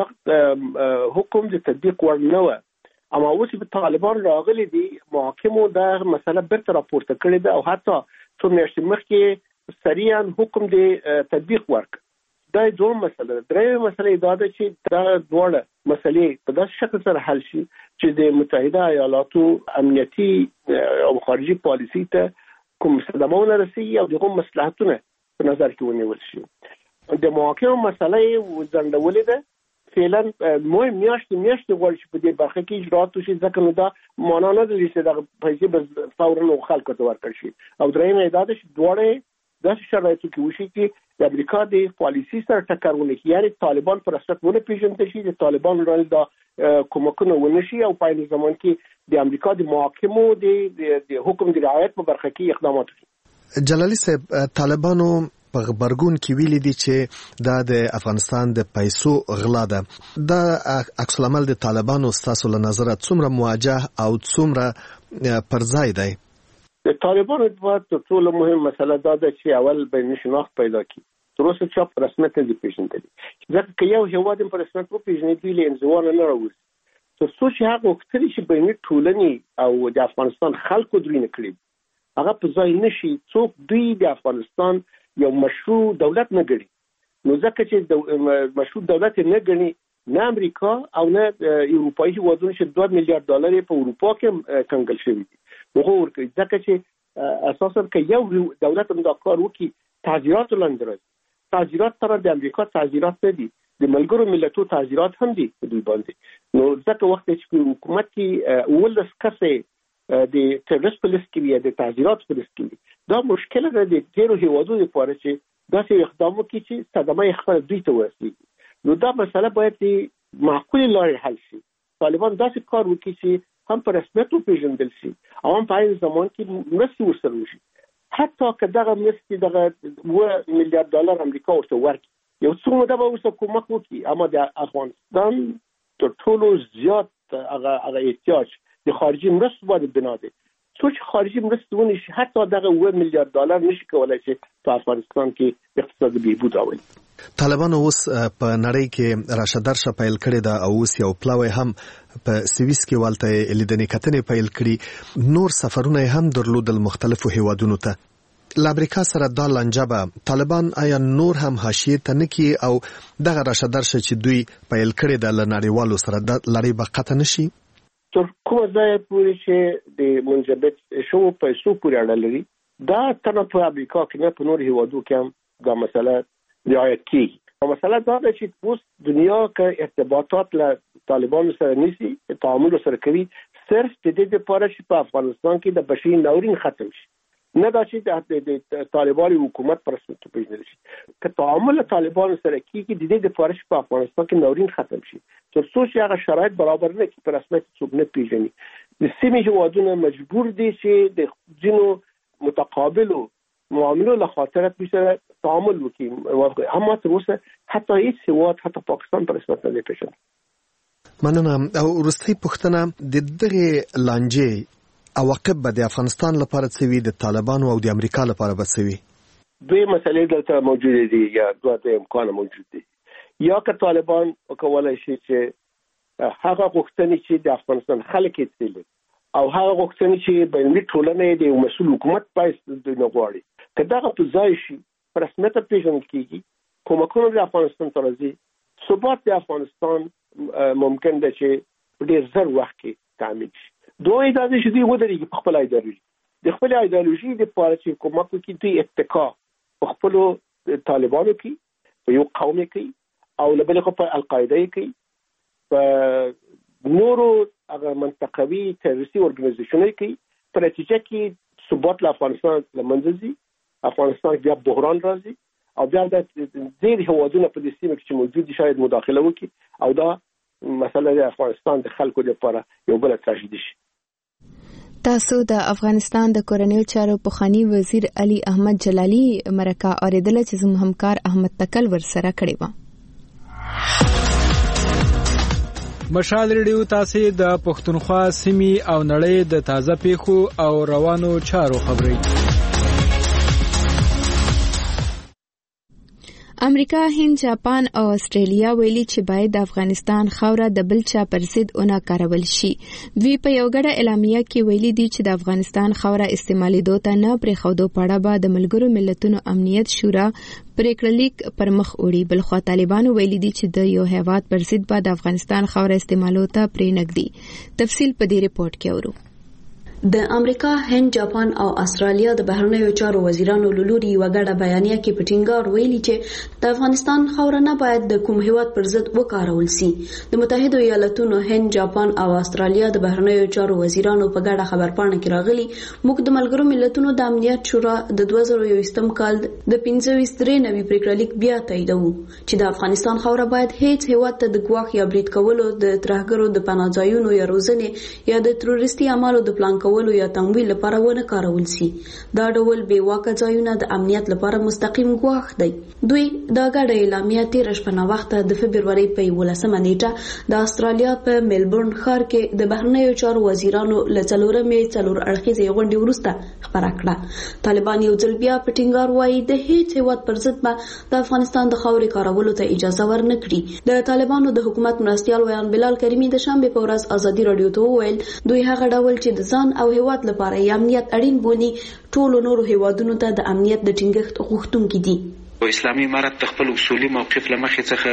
د حکم د تطبیق ور نه و. اما اوس په طالبان راغلي دي محاکمو دا مسله برته راپورته کړې ده او حتی څو میاشتې مخکې سریعا حکم د تطبیق ورک. دا دوه مسله. درېمه مسله دا ده چې دا دوه مسلې په داسې شکل سره حل شي چې د متحده ایالاتو امنیتي او خارجي پالیسي ته کوم صدمه ونه رسیږي او دغه مصلحتونه په نظر کې ونیول شي. د محاکمو مسله یې ځنډولې ده، فعلا مهم میاشتې غواړي چې په دې برخه کې اجرات وشي، ځکه نو دا معنا نه لري چې دغه پیسې بس فورا خلکو ته ورکړل شي. او درېیمه دا ده چې دواړه داسې شرایطو کې وشي چې د امریکا د پالیسي سره ټکر ونه کړي، یعنی طالبان پر اساس ونه پیژندل شي، د طالبان رول د کومکونه ونه شي او په این زمان کې د امریکا د محاکمو د حکم د رعایت په برخه کې اقدامات وکړي. جلالي صاحب، طالبانو په خبرګون کې ویلي دي چې دا د افغانستان د پیسو غلا ده. دا عکس العمل د طالبانو ستاسو له نظره څومره مواجه او څومره پر ځای دی؟ د طالبانو د ټولو مهم مسله دا ده چې اول بین شناخت پیدا کړي. تر اوسه چا په رسمیت نه دي پیژندلي، ځکه که یو هیواد په رسمیت وپیژني دوی له انزوا نه راوځي. تر څو چې هغه غوښتلي چې بیني ټولنې او د افغانستان خلکو دوی نه کړي هغه په ځای نشي، څوک دوی د افغانستان یو مشروع دولت نه ګڼي. نو ځکه چې مشروع دولت نه ګڼي، نه امریکا او نه اروپایي هیوادونه چې 2 میلیارډ ډالر په اروپا کې کنګل شوي دي هغه ورکوي، ځکه چې اساسا که یو دولت هم دا کار وکړي تعزیرات لاندې راځي. تعزیرات سره د امریکا تعزیرات نه دي، د ملګرو ملتونو تعزیرات هم دي په دوی باندې. نو ځکه وخت چې حکومت کې ولس کسې د ټیرریست په لیست کې وي، د تعزیرات په لیست کې وي، دا مشکل ده د ډېرو هیوادونو لپاره چې داسې اقدام وکړي چې صدمه یې خپل دوی ته ورسېږي. نو دا مسله باید د معقولې لارې حل شي. طالبان داسې کار وکړي چې هم په رسمیت وپېژندل شي او هم په عین زمان کې مرستې ورسره وشي. حتی که دغه مرستې دغه 2 میلیارډ ډالر امریکا ورته ورکړي، یو څو موده به اوس کومک وکړي، اما د افغانستان تر ټولو زیات هغه احتیاج د خارجي مرستو باندې بنا دی. څو چې خارجي مرستې ونشي، حتی دغه $1 میلیارډ نشي کولای چې په افغانستان کې اقتصادي بهبود راولي. طالبانو اوس په نړۍ کې راشه درشه پیل کړې ده او اوس یو پلاوی هم په سویس کې والته لیدنې کتنې پیل کړي، نور سفرونه هم درلودل مختلفو هیوادونو ته. له امریکا سره دا لانجه طالبان آیا نور هم حاشیې ته نه کړي او دغه راشه درشه چې دوی پیل کړې ده له نړیوالو سره د لړۍ به قطع نه شي؟ تر کومه ځایه پورې چې د منضبط شوو پیسو پورې اړه لري، دا نه په امریکا کې نه په نور هیوادو کې هم دا مسله رعایت کیږي. مسله دا ده چې اوس دنیا کې ارتباطات له طالبانو سره نشي تعامل سره کوي، صرف د دې لپاره چې په افغانستان کې د بشري ناورین ختم شي، نه دا چې د طالبانو حکومت پر اساس پیژندل شي. که تعامل طالبانو سره کیږي د دې لپاره چې په افغانستان کې ناورین ختم شي، تر څو چې هغه شرایط برابر نه کړي پر اساس څوک نه پیژني. د سیمې هیوادونه مجبور دي چې د ځینو متقابلو معاملو له خاطر سره تعامل وکړي، اما تر اوسه حتی هیڅ هیواد حتی پاکستان پر اساس نه پیژني. مننه. او وروستۍ پوښتنه، د دغه لانجې عواقب به د افغانستان لپاره څه وي، د طالبانو او د امریکا لپاره به څه وي؟ دوی مسلې دلته موجود دي یا دوه امکان موجود دي. یا که طالبان وکولای شي چې هغه غوښتنې چې د افغانستان خلک یې تلي او هغه غوښتنې چې بینالمللي ټولنه د یو مسؤل حکومت پایس دوی نه غواړي، که دغه په ځای شي په رسمیت پیژندل کیږي، کومکونه د افغانستان ته راځي، ثبات د افغانستان ممکن ده چې په ډېر زر وخت کې تامین شي. دوی دا چې دوی ودرېږي په خپل ایدیالوژي، د خپل ایدیالوژي لپاره چې کومک وکړي، دوی اتکا په خپل طالبانو کې په یو قوم کې او له بل خوا په القاعده کې په نورو هغه منطقوي تروریستي اورګنایزیشنونو کې په نتیجه کې ثبات له افغانستان له منځه ځي، افغانستان بیا بحران راځي او بیا د ډېر هیوادونو په دې سیمه کې چې موجود دي شاید مداخله وکړي او دا مسله د افغانستان د خلکو لپاره یو بل تراژیدي شي. تاسو د افغانستان د کورنیو چارو پخوانی وزیر علي احمد جلالي مرکه اوریدل چې زموږ همکار احمد تکل ورسره کړی و. مشال ریډیو تاسو د پښتونخوا سیمې او نړۍ د تازه پیښو او روانو چارو خبري. امریکا، هند، جاپان او استرالیا ویلي چې باید د افغانستان خاوره د بل چا پر ضد ونه کارول شي. دوی په یو ګډه اعلامیه کې ویلي دي چې د افغانستان خاوره استعمالیدو ته نه پرېښودو په اړه به د ملګرو ملتونو امنیت شورا پریکړه لیک پر مخ وړي. بلخوا طالبانو ویلي دي چې د یو هیواد پر ضد به د افغانستان خاوره استعمالو ته پرېنږدي. تفصیل په دې ریپورت کې اورو. د امریکا، هند، جاپان او استرالیا د بهرنیو چارو وزیرانو له لوري یو غړډه بیانیه کې په ټینګار ویلي چې د افغانستان خاوره نه باید د کوم هیواد پر ضد وکارول شي. د متحده ایالاتونو، هند، جاپان او استرالیا د بهرنیو چارو وزیرانو په غړډه خبرپاڼه کې راغلي، موږ د ملګرو ملتونو د امنیت شورا د 2021م کال د 25 نوي پریکړه لیک بیا تاییدوو چې د افغانستان خاوره باید هیڅ هیواد ته د ګواښ یا برید کولو، د ترهګرو د پناهځایونو یا روزنې یا د تروریستي اعمالو د پلان یا تمویل لپاره ونه کارول شي. دا ډول بې واکه ځایونه د امنیت لپاره مستقیم ګواښ دی. دوی دا غړډه اعلامیه تیر شپه وخت د فبرवरी په 11مه نیټه د استرالیا په ملبورن ښار کې د بهرنیو چارو وزیرانو له څلورمې څلور اړخیزې غونډې وروسته خبره کړه. طالبان یو ځل بیا په ټینګار وایي د هیڅ هیواد پر ضد به د افغانستان د خاورې کارولو ته اجازه ورنکړي. د طالبانو د حکومت مرستیال ویان بلال کریمی د شنبه په ورځ ازادي رادیو ته وویل دوی هغه ډول چې د ځان او هیواد لپاره امنیت اړین بونی ټولو نورو هیوادونو ته د امنیت د ټینګښت غوښتونکي دي. اسلامي امارت د خپل اصولي موقف له مخې څخه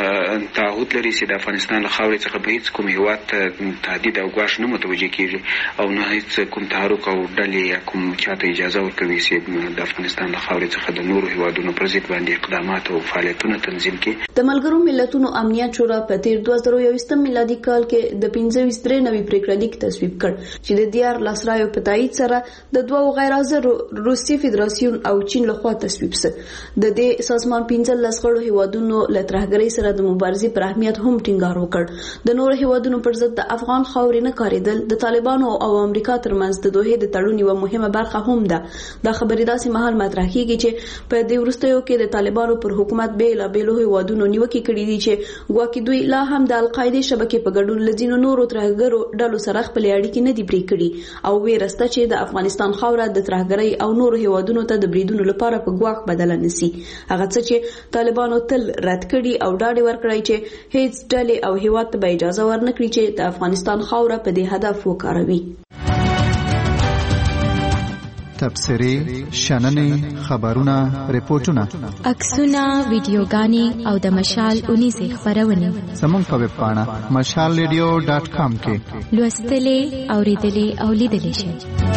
تعهد لري چې د افغانستان له خاورې څخه به هیڅ کوم هیواد ته تهدید او ګواښ نه متوجه کیږي او نه هیڅ کوم تحرک او ډلې یا کوم چاته اجازه ورکوي چې د افغانستان له خاورې څخه د نورو هیوادونو پر ضد باندې اقدامات او فعالیتونه تنظیم کړي. د ملګرو ملتونو امنیت شورا په تیر 2021 میلادي کال کې د 25 نوي پریکړه لیک تصویب کړ چې د دیار لاسرایو په تایید سره د دوه غیر حاضر روسي فدراسیون او چین لخوا تصویب شو. د د دې سازمان 15 غړو هیوادونو له ترهګرۍ سره د مبارزې پر اهمیت هم ټینګار وکړ. د نور هیوادونو پر ضد د افغان خاورې نه کاریدل د طالبانو او امریکا ترمنځ د دوه د تړون یو مهمه برخه هم ده. دا خبرې داسې مهال مطرح کیږي چې په دې وروستیو کې د طالبانو پر حکومت بیلابېلو هیوادونو نیوکې کړې دي چې ګواکې دوی لا هم د القاعده شبکې په ګډون لزینو نورو ترهګرو ډلو سره خپل اړیکې نه دي پرې کړې او ویرسته چې د افغانستان خاوره د ترهګرۍ او نورو هیوادونو ته د بریدونو لپاره په ګواښ بدل نسی. هغه څه چې طالبانو تل رد کړي او ډاډ ورکړی چې هیڅ ډلې او هیواد ته اجازه ورنکړي چې د افغانستان خاوره په دې هدف وکاروي. تبصرې، شننې، خبرونه، ریپورتونه، عکسونه، ویډیوګانې او د مشال اونیزې خبرونه زموږ په ویب پاڼه mashalradio.com کې لوستلې، اوریدلې او لیدلې شئ.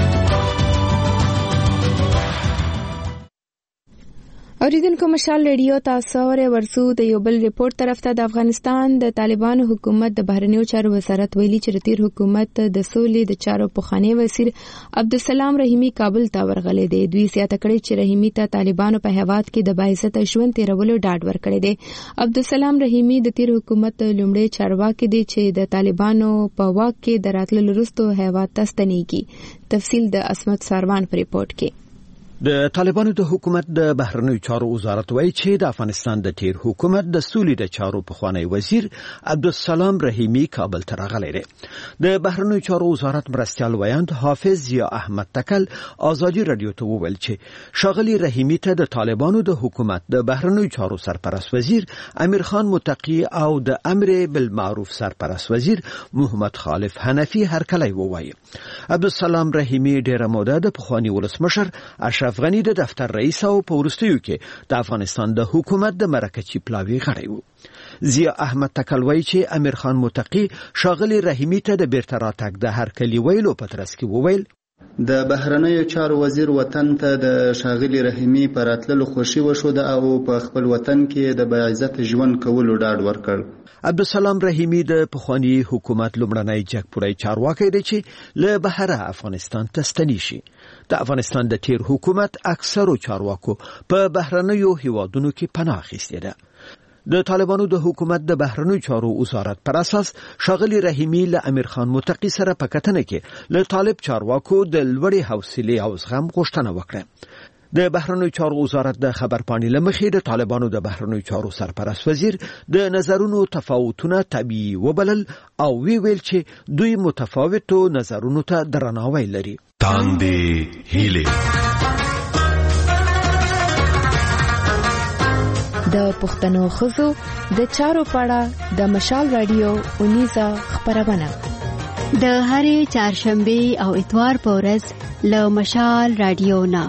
اوریدونکو مشال ریډیو تاسو اورئ. ورسو د یو بل ریپورت طرف ته د افغانستان د طالبانو حکومت د بهرنیو چارو وزارت ویلي چې تیر حکومت د سولې د چارو پخوانی وزیر عبدالسلام رحیمی کابل ته ورغلی دی. دوی زیاته کړې چې رحیمی ته طالبانو په هیواد کې د باعزت ژوند تیرولو ډاډ ورکړی دی. عبدالسلام رحیمی د تیر حکومت لومړی چارواکي دی چې د طالبانو په واک کې د راتللو وروسته هیواد ته ستنیږي. تفصیل د اسمت ساروان په ریپورت کې. د طالبانو د حکومت د بهرنیو چارو وزارت وایي چې د افغانستان د تیر حکومت د سولې د چارو پخوانی وزیر عبدالسلام رحیمی کابل ته راغلی دی. د بهرنیو چارو وزارت مرستیال ویاند حافظ ضیا احمد تکل ازادي رادیو ته وویل چې ښاغلي رحیمی ته د طالبانو د حکومت د بهرنیو چارو سرپرست وزیر امیر خان متقی او د امر بالمعروف سرپرست وزیر محمد خالف حنفی هرکلی ووایي. عبدالسلام رحیمی ډیره موده د پخوانی ولسمشر اشرف غنی د دفتر رئیس او په وروستیو کې د افغانستان د حکومت د مرکزي پلاوي غړی و. ضیا احمد تکل وایي چې امیر خان متقی ښاغلي رحیمی ته د بیرته راتګ د هرکلي ویلو په ترڅ کې وویل د بهرنیو چارو وزیر وطن ته د ښاغلي رحیمی پر راتللو خوښي وښوده او په خپل وطن کې د باعزت ژوند کولو ډاډ ورکړ. عبدالسلام رحیمی د پخوانی حکومت لومړنی جګپوړی چارواکی دی چې له بهره افغانستان ته ستنی شي. د افغانستان د تیر حکومت اکثرو چارواکو په بهرنیو هیوادونو کې پناه اخیستې ده. د طالبانو د حکومت د بهرنیو چارو وزارت پر اساس ښاغلي رحیمی له امیر خان متقی سره په کتنه کې له طالب چارواکو د لوړې حوصلې او زغم غوښتنه وکړه. د بهرنیو چارو وزارت د خبرپاڼې له مخې د طالبانو د بهرنیو چارو سرپرست وزیر د نظرونو تفاوتونه طبیعي وبلل او ویل چې دوی متفاوتو نظرونو ته درناوی لري. تاندې هیله د پښتنو خزو د چارو پاړه د مشال رادیو اونیزه خبرونه د هرې چهارشنبه او اتوار په ورځ له مشال رادیو نه.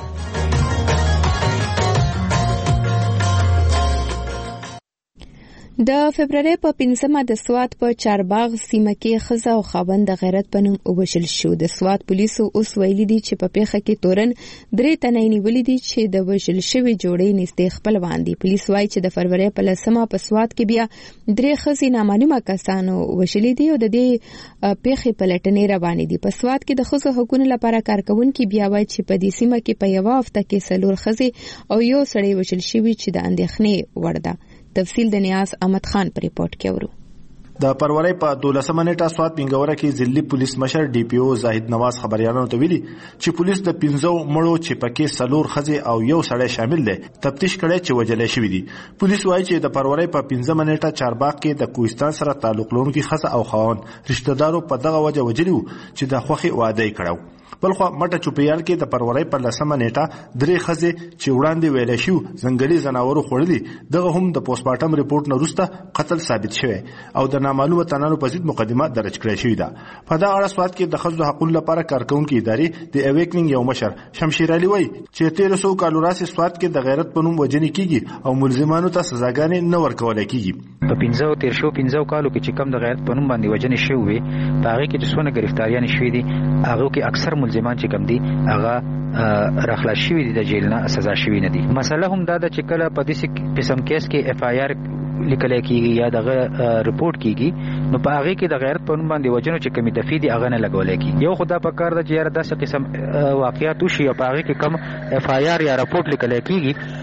د فبرवरी په 15 د سوات په چارباغ سیمه کې خزه او خاوند د غیرت پنوم وبشل شو. د سوات پولیسو اوس ویلي دي چې په پیښه کې تورن 3 تنه نیولې دي چې د وشل شوی جوړې نږدې خپلوان دي. پولیس وايي چې د فروری په 10 په سوات کې بیا 3 خزې نامعلومه کسانو وشلې دي او د دې پیښې په لټنې روانې دي. په سوات کې د خزو حقوقو لپاره کارکونکو بیا وايي چې په دې سیمه کې په یو هفته کې 4 خزې او یو سړی وشل شوی چې د اندېښنې وړ ده. تفصیل د نیاز احمد خان پر ریپورت کې ورو. د فروری په 12 نیټه سوات پنګوره کې ځلې پولیس مشر ډي پی او زاهد نواز خبريالانو ته ویلي چې پولیس د 15 مړو چې پکې 4 خزې او یو سړی شامل دي تفتیش کړي چې وجلې شوې دي. پولیس وايي چې د فروری په 15 نیټه چارباغ کې د کوهستان سره تعلق لرونکي خزه او خاون رشتہ دارو په دغه وجه وجلیو چې د خوخي وعده کړو. بلخو مټه چوپیال کې د فروری په 10 نیټه 3 خزې چې وړاندې ویل شو ځنګلي زناورو خوړلي دغه هم د پوسټ مارټم ریپورت نه وروسته قتل ثابت شوی او د نامعلومه تنانو په ضد مقدمه درج کړې شوې ده. په دا اړه سوات کې د خزو حقوقو لپاره کارکونکو ادارې د اویکنینګ یو مشر شمشیر علي وایي چې 1300 کالو راځي سوات کې د غیرت پنوم وجنې کیږي او ملزمانو ته سزاګانې نه ورکول کیږي. په 15 کالو کې چې کم د غیرت پنوم باندې وجنې شوی په هغه کې چې څونه گرفتاریان شوې دي هغه کې اکثر ملزمان چې کم دي هغه راخلاص شوی دي د جیل نه سزا شوی نه دي. مسله هم دا چې کله په دې قسم کیس کې اف آی آر لیکل کیږي یا دغه ریپورت کیږي نو په هغه کې د غیرت په نوم باندې وجنو چې کمی دفعي دي هغه نه لګول کیږي. یو خدا په کار د چې یاره داسې قسم واقعیات وشي او په هغه کې کم اف آی آر یا ریپورت لیکل کیږي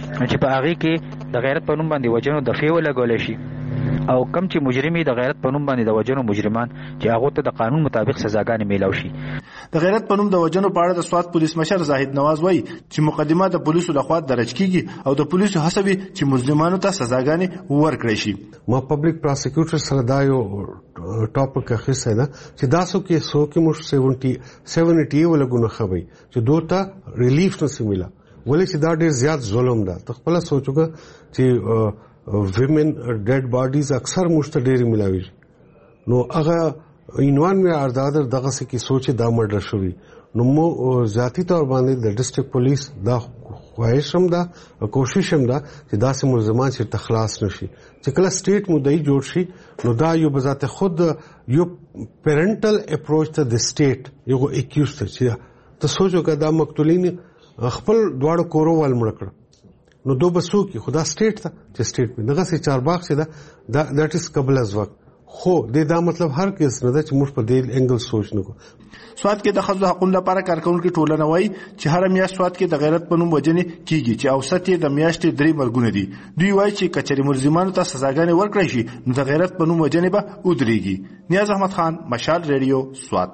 چې په هغه کې د غیرت په نوم باندې وجنو د فیو لګول شي او کم چې مجرمي د غیرت په نوم باندې د وجنو مجرمان چې هغه ته د قانون مطابق سزاګانې میلاو شي. د غیرت په نوم د وجنو په اړه د سوات پولیس مشر زاهد نواز وایي چې مقدمه د پولیسو لخوا درج کیږي او د پولیسو هڅه وي چې مظلومانو ته سزاګانې ورکړي شي. ما پبلک پروسیکیوټر سره دا یو ټاپک اخیسته ده چې داسو کې سو کې مش 70 ولګونه خوي چې دوته ریلیف نشي ملا ولې چې دا ډیر زیات ظلم ده. تخپل سوچوګه چې women dead bodies اکثر مشته ډېری ملاوي نو هغه عنوان مې اردادر دغه څه کې سوچ دا مرډر شوی نو مو ذاتی طور باندې د ډسټریکټ پولیس دا خواهش هم دا کوشش هم دا چې داسې ملزمان چې تخلاص نشي چې کله سټیټ مدعي جوړ شي نو دا یو بذات خود یو پیرنټل اپروچ ته د سټیټ یو اکیوز ته چې ته سوچو که دا مقتولین خپل دواړو کورو وال مړ کړ نو دو بسو کی خدا سټیټ ته چې سټیټ په دغه سي چارباغ سي دا دیٹ از قبل از وقت خو دا مطلب هر کس نه ده چې موږ په دې انګل سوچ نه کو. سواد کې د خځو حقوقو لپاره کارکونکو ټولنه وایي چې هر میاشت سواد کې د غیرت په نوم وجنې کیږي چې اوسط یې د میاشتې 3 مرګونه دي. دوی وایي چې کچري ملزمانو ته سزاګانې ورکړي شي نو د غیرت په نوم وجنې به ودرېږي. نیاز احمد خان، مشال ریډیو، سواد.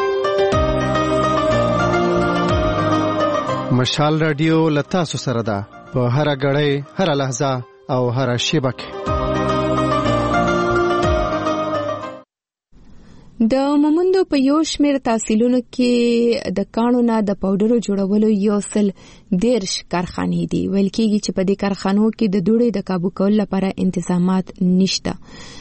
مشال ریډیو لتا سره ده په هر غړې، هر لحظه او هر شیبه کې. د مومندو په یو شمېر تحصیلونو کې د کانو نه د پاوډرو جوړولو 110 کارخانې دي. ویل کېږي چې په دې کارخانو کې د دوړې د کابو کولو لپاره انتظامات نشته.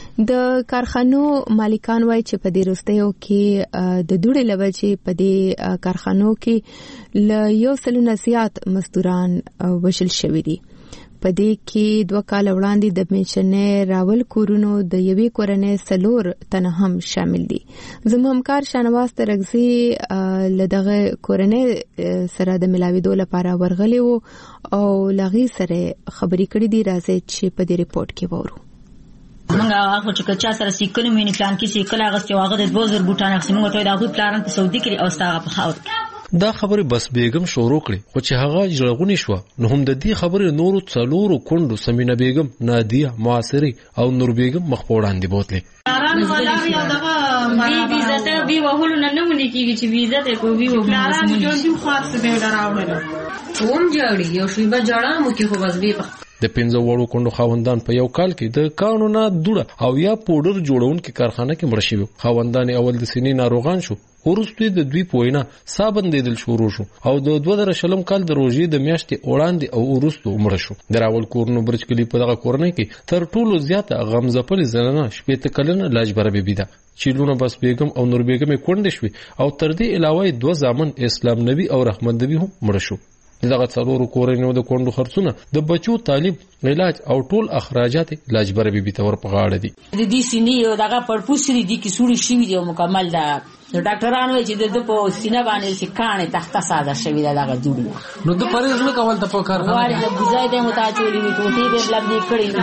د کارخانو مالکان وایي چې په دې وروستیو کې د دوړې له وجې په دې کارخانو کې له 100 زیات مزدوران وژل شوي دي. په دې کې 2 کال وړاندې د میشنې راول کورونو د یوې کورنۍ 4 تنه هم شامل دي. زموږ همکار شانواز ترغزي لدغه کورنۍ سره د ملاویدو لپاره ورغلی وو او لغی سره خبرې کړې دي. راځي چې په دې ریپورت کې وورو. منګه هغه چې چا سره سیکل مې پلان کې سیکل هغه چې هغه د 2000 بوټان اخلي موږ ته دا غو پلان په سعودي کې او ستاره په خاور دا خبره بس بیگم شروع کړي خو چې هغه جړغونی شو نو هم د دې خبره نورو څلورو کندو سمینا بیگم، نادیه معاصری او نور بیگم مخ په وړاندې بوتلې. اران ولا یو دغه ویزه ته بي وهلو نه ونی کیږي چې ویزه ته کو وی وهلو اران جون خاص به دراوړل کوم جوړي یو شی به جوړه مو کې خو بس به د 15 وړو کندو خاوندان په یو کال کې د قانونا دوړه او یا پودر جوړون کې کارخانه کې مړ شوی. خاوندان اول د سینې ناروغان شو ورسته د دوی پوینا صابن دیدل شروع شو او د 2000 کال د روزي د میاشتې وړاندې او ورسته مړ شو. دراول کورنو برج کلی په دغه کورنۍ کې تر ټولو زیاته غمزپل زنانه شپې کلنه لاجبره بیبي ده چې لونه بس بیگم او نور بیگم کونډه شوی او تر دې علاوه 2 زامن اسلام نبی او رحمت نبی هم مړ شو. دغه څلورو کورنیو د کندو خرڅونه د بچو تعلیم، علاج او ټول اخراجات لاجبره بیبي ته ورپغاړه دي. د دې سینې یو دغه پړپوسري دي کې سوري شوی دی مکمل ده. ډاکټرانو چې د په سینې باندې چې کانه تخته ساده شوی ده دغه جوړي نو د پریز نه کول ته په کار وایي د بوزای د متاچولي وي ټوټي به لبدي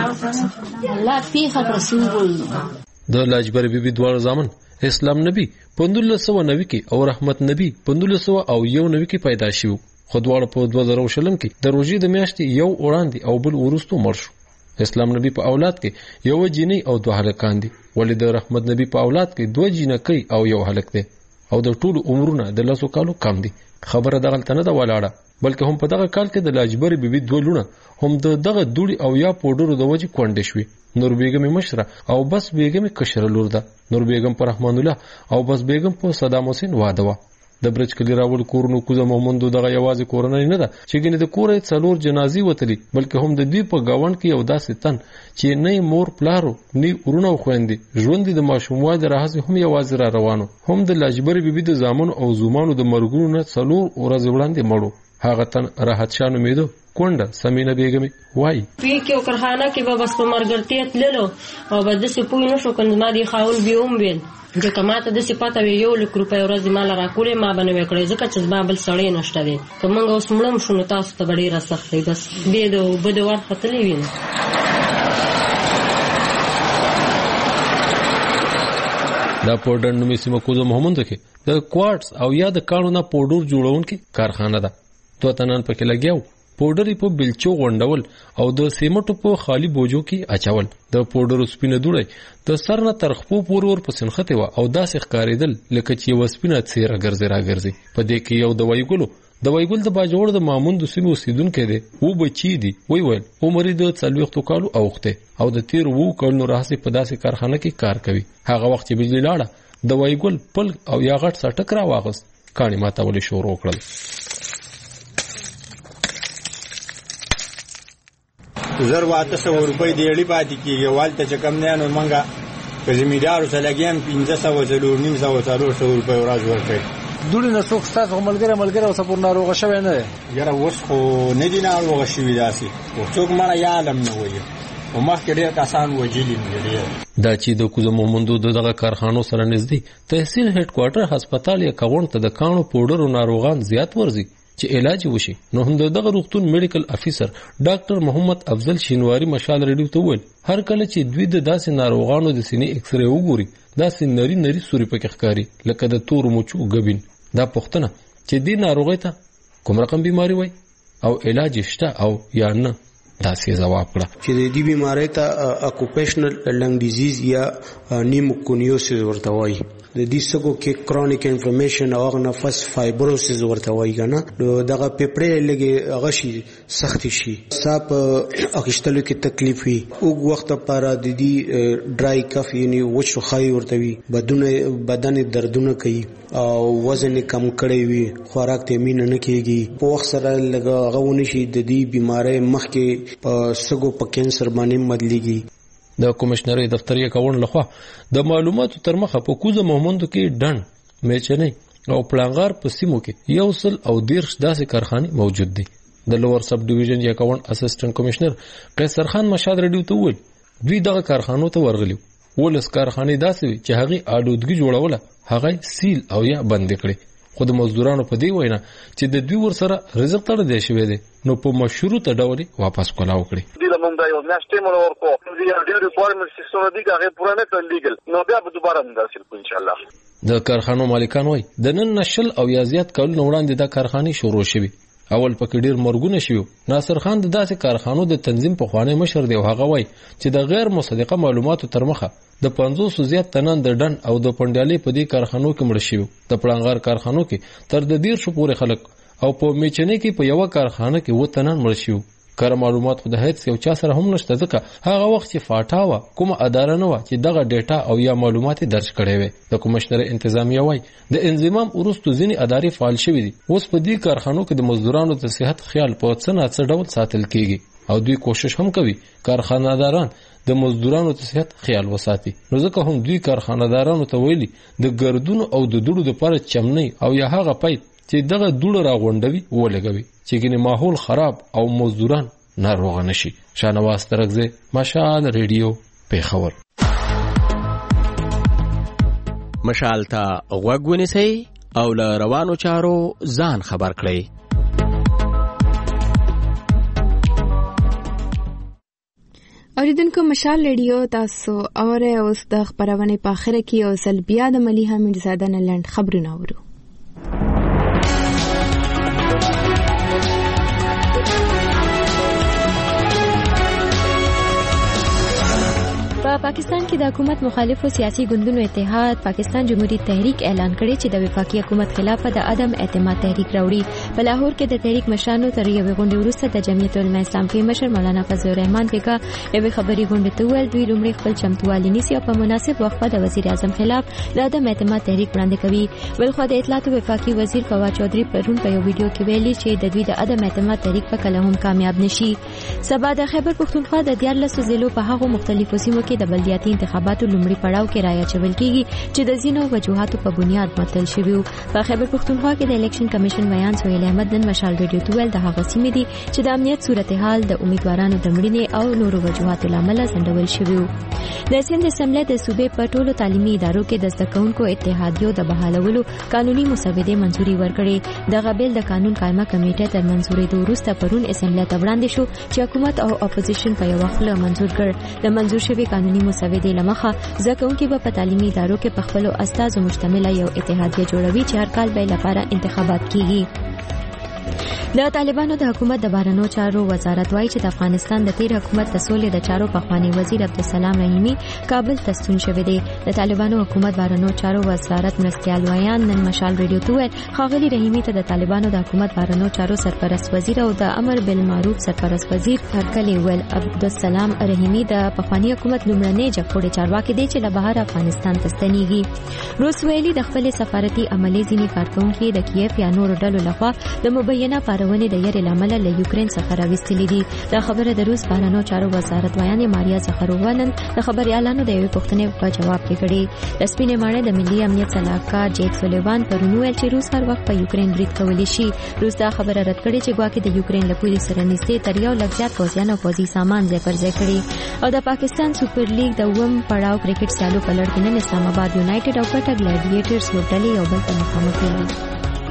کړی الله پیخه رسول د لاجبره بیبي دوه زامن اسلام نبی 1590 کې او رحمت نبی 1591 کې پیدا شو. خو دواړه په 2000 کې د روزي د میاشتې یو وړاندې او بل ورستو مړ شو. اسلام نبی په اولاد کې یو جینۍ او 2 هلکان دي ولې د رحمت نبی په اولاد کې 2 جینکۍ او یو هلک دي او د ټولو عمرونه د 10 کالو کم دي. خبره دغه تنه د ولاړه بلکې هم په دغه کال کې د لاجبر بیبي 2 لونه هم دغه دوړي او یا پودرو د وجې کونډه شوي. نور بیگم مشره او بس بیگم کشر لور ده. نور بیگم پر رحمان الله او بس بیگم په صدام حسین واده وا. د برج کلی راول کورنو کوزه محمدو دغه یوازې کورنۍ نه ده چې ګنې د کورې 4 جنازي وتلي بلکې هم د دوی په گاوند کې یو داسې تن چې نه مور پلارو نه ورونه خويندې ژوند د ماشوموالي راځي هم یوازې را روانو. هم د لاجبر بیبي د زامن او زومانو د مرګونو نه 4 ورځې وړاندې مړو. هغه تن راحت شاه نومیدو کونډه سمینا بیگم وای په کې کارخانه کې به بس په مرګرتیا تللو او به د سپوی نشو کنه ما دی خاون بیوم بیل د کماته د صفاته یو لک روپۍ ورځ مال را کولې ما بنوي کړې ځکه چې بابل سړې نشته دي کومنګ اوس مړم شنو تاسو ته ډیره سخت دی بس به د بده ور خطلې ویني. دا پودر نومي سیمه کوزه محمد کې د کوارټس او یا د کانونه پودر جوړون کې کارخانه ده. 2 تنان پکې لګیاو پوډر په بلچو غونډول او د سیمټو په خالی بوجو کې اچول. د پوډر سپینه دوړی د سر نه تر خپو پورور په سنخته و او داسې ښکارېدل لکه چې یو سپینه څیره ګرځي راګرځي. په دې کې یو دوايي ګل د باجوړ د مامون د سیمې اوسیدونکو دی و بچی دی ویل عمر د 40 کالو اوخته او د 13 کالو راځي په داسې کارخانه کې کار کوي. هغه وخت چې بجلی لاړه دوايي ګل پل او یا غټ سټک را واغست کاني ماته ولې شروع کړل. زر واته 100 روپۍ دی اړې پاتې کیږي والته چې کم نه نو منګه په زمیدارو سره لګیم 1500 زلور 900 روپۍ ورځ ورکړي. دوړي نه څوک ستاسو ملګری او سپور ناروغه شوی نه دی یاره اوس خو نه دي ناروغه شوي داسې او څوک مړه یا علم نه وایي او مخکې ډېر کسان وژلي دا چې د کوزه مومندو دغه کارخانو سره نږدې تحصیل هډ کوارټر هسپتال یا کاونټ ته د کانو پوډرو ناروغان زیات ورځي چې علاج وشي. نو هم دغه روغتون میډیکل افیسر ډاکټر محمد افضل شینواری مشال ریډیو ته وویل هر کله چې دوی د داسې ناروغانو د سینې ایکس ری وګوري داسې نری سوري پکې ښکاري لکه د تور مچو ګبین. دا پوښتنه چې دې ناروغۍ ته کوم رقم بیماری وای او علاج شته او یا نه داسې جواب کړه چې دې بیماری ته اکوپیشنل لنګ ډیزیز یا نیموکونیوسس ورته وایي. د دې سګو کې کرونیک انفلمیشن او نفس فایبروسس ورته وایي کنه. نو دغه پیپړې لګي غشي سخت شي صاحب اخیستلو کې تکلیف وي او وخت لپاره د دې ډرای کف یعنی وچو خای ورته وي بدن دردونه کوي او وزن کم کړی وي خوراک ته مين نه کیږي په وخت سره لګا غوونه شي د دې بیماری مخکې په سګو په کینسر باندې بدلیږي. د کمشنري دفتري کاون لخوا د معلوماتو تر مخه په کوزه محمدو کې ډن میچنې او پلانغار په سیمو کې یو سل او 13 داسې کارخانه موجود دي. د لوور سب ډیویژن یا کاون اسسټنټ کمشنر قیصر خان مشاد ریډیو ته وویل دوی دغه کارخانو ته ورغلي ولس کارخانه داسې وي چې هغه آلودګي جوړوله هغه سیل او یا بند کړي. خو د مزدورانو په دی وینا چې د دوی ورسره رزق تړل شوی دی نو په مشروطه ډول واپس کولاو کړي. د لمونږ یو میاشتې مونږ ورکو د یو ریکوایرمنټ سیستم دی هغه پوره نه کړل لیګل نو بیا به دوباره موږ حاصل کوو ان شاء الله. د کارخانو مالکان وای د نن نشل او یا زیات کول وړاندې د کارخانه شروع شوه. اول پکې ډیر مرګونه شوه. ناصر خان د داسې کارخانو د تنظیم په خوانه مشر دی او هغه وای چې د غیر مصدقه معلوماتو تر مخه د 500 زیات تنان د ډن او د پندالي په دې کارخانو کې مړ شوه. د پلانغار کارخانو کې تر د 150 پورې خلک او په میچنې کې په یو کارخانه کې و تنان مړ شوه. کار معلومات خو د هیڅ یو چا سره هم نشته ځکه هغه وخت چې فاټاوه کومه اداره نه و چې دغه ډیټا او یا معلومات درج کړي وي. د کمشنر انتظامیه وای د انضمام ورستو ځینی ادارې فعال شوې دي. اوس په دې کارخانو کې د مزدورانو د صحت خیال په څه ډول ساتل کیږي او دوی کوشش هم کوي کارخانه‌داران د مزدورانو د صحت خیال وساتي. نو ځکه هم دوی کارخانه‌دارانو ته ویلي د ګردونو او د دوړو لپاره چمنۍ او یا هغه پای چې دغه دوړه راغونډوي ولګوي چې ګنې ماحول خراب او مزدوران ناروغ نشي. شانواز ترغزه مشال ریډیو پیښور. مشال ته غوږ ونیسئ او له روانو چارو ځان خبر کړئ. اوریدونکو مشال ریډیو تاسو اوره اوس د خبرونه په اخر کې او سلبیا د ملي حمید زاده نه لند خبرونه اورو. په پاکستان کې د حکومت مخالفو سیاسي ګوندونو اتحاد پاکستان جمهوریت تحریک اعلان کړی چې د وفاقي حکومت خلاف د عدم اعتماد تحریک راوړي. په لاهور کې د تحریک مشرانو تر یوې غونډې وروسته د جمعیت العلماء اسلام کې مشر مولانا فضل الرحمن بیگا یوې خبري غونډې ته ویل دوی لومړی خپل چمتووالی نیسي او په مناسب وخت د وزیر اعظم خلاف د عدم اعتماد تحریک وړاندې کوي. بلخو د اطلاعات وفاقي وزیر فواد چودھری پرون په یو ویډیو کې ویلي چې د دوی د عدم اعتماد تحریک په کله هم کامیاب نشي. سبا د خیبر پختونخوا د 14 ضلعو په هغو مختلفو سیمو کې د بلدیاتي انتخاباتو لومړي پړاو کې رایه چول کیږي چې د ځینو وجوهاتو په بنیاد معطل شوی وو. په خیبر پختونخوا کې د الیکشن کمیشن ویان سہیل احمد نن مشال ریډیو ته ویل د هغه سیمې دي چې د امنیت صورتحال د امیدوارانو د مړینې او نورو وجوهاتو لامل ځنډول شوی وو. د سند اسمبلی د صوبې په ټولو تعلیمي ادارو کې د زده کوونکو اتحادیو د بحالولو قانوني مسودې منځوري ورکړې. دغه بیل د قانون قائمه کمیټه تر منځورېدو وروسته پرون اسمبلی ته وړاندې شو چې حکومت او اپوزیشن په یو وخت منځور کړ. د منځور شوی قانوني مسودې لمخه زکونکي په تعلیمي ادارو کې په خپل استادو مشتمله یو اتحادیه جوړوي چې هر کال به لپاره انتخابات کیږي. د طالبانو د حکومت د بهرنیو چارو وزارت وایي چې د افغانستان د تیر حکومت د سولې د چارو پخوانی وزیر عبدالسلام رحیمی کابل ته ستون شوی دی. د طالبانو حکومت بهرنیو چارو وزارت مرستیال ویان نن مشال ریډیو ته ویل ښاغلي رحیمی ته د طالبانو د حکومت بهرنیو چارو سرپرست وزیر او د امر بالمعروف سرپرست وزیر هرکلی ویل. عبدالسلام رحیمی د پخوانی حکومت لومړنی جګپوړی چارواکي دی چې له بهر افغانستان ته ستنیږي. روس ویلي د خپل سفارتي عملې ځینې کارکونکي د کیف یا نورو ډلو لخوا د مبینه پارونې د یاري لامل له یوکرين څخه راوستلې دي. دا خبره د روس بهرنیو چارو وزارت ویان ماریا زخرووا نن د خبريالانو د یوې پوښتنې په جواب کې کړې. د سپینې ماڼۍ د ملي امنیت سلاکار جیک سولیوان پرون ویل چې روس هر وخت په یوکرين برید کولی شي. روس دا خبره رد کړې چې ګواکې د یوکرين له پولیس سره نږدې تر یو لږ زیات پوځیان او پوځي سامان ځای پر ځای کړي. او د پاکستان سوپر لیګ د وم پړاو کرکټ سیالو په لړ کې نن اسلام آباد یونایټډ او کوټا ګلیډیټرز لوبډلې یو بل ته مخامخ کېږي.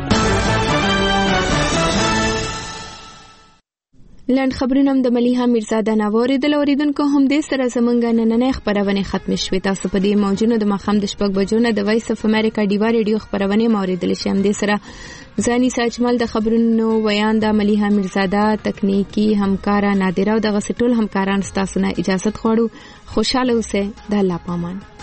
لاند خبرونه هم د ملیحه میرزاده نواري د اوریدونکو هم د سره زمونږ نننې خبرونه ختم شوې. تاسو په دې موجونو د مخام د شپږ بجو نه د وایس اف امریکا ډیوا ریډیو خبرونه موریدل شي. هم د سره ځاني ساجمل د خبرونو ویان د ملیحه میرزاده تکنیکی همکارا نادره او د غسټول همکاران ستاسو نه اجازه غواړو. خوشاله اوسئ. د الله پامان.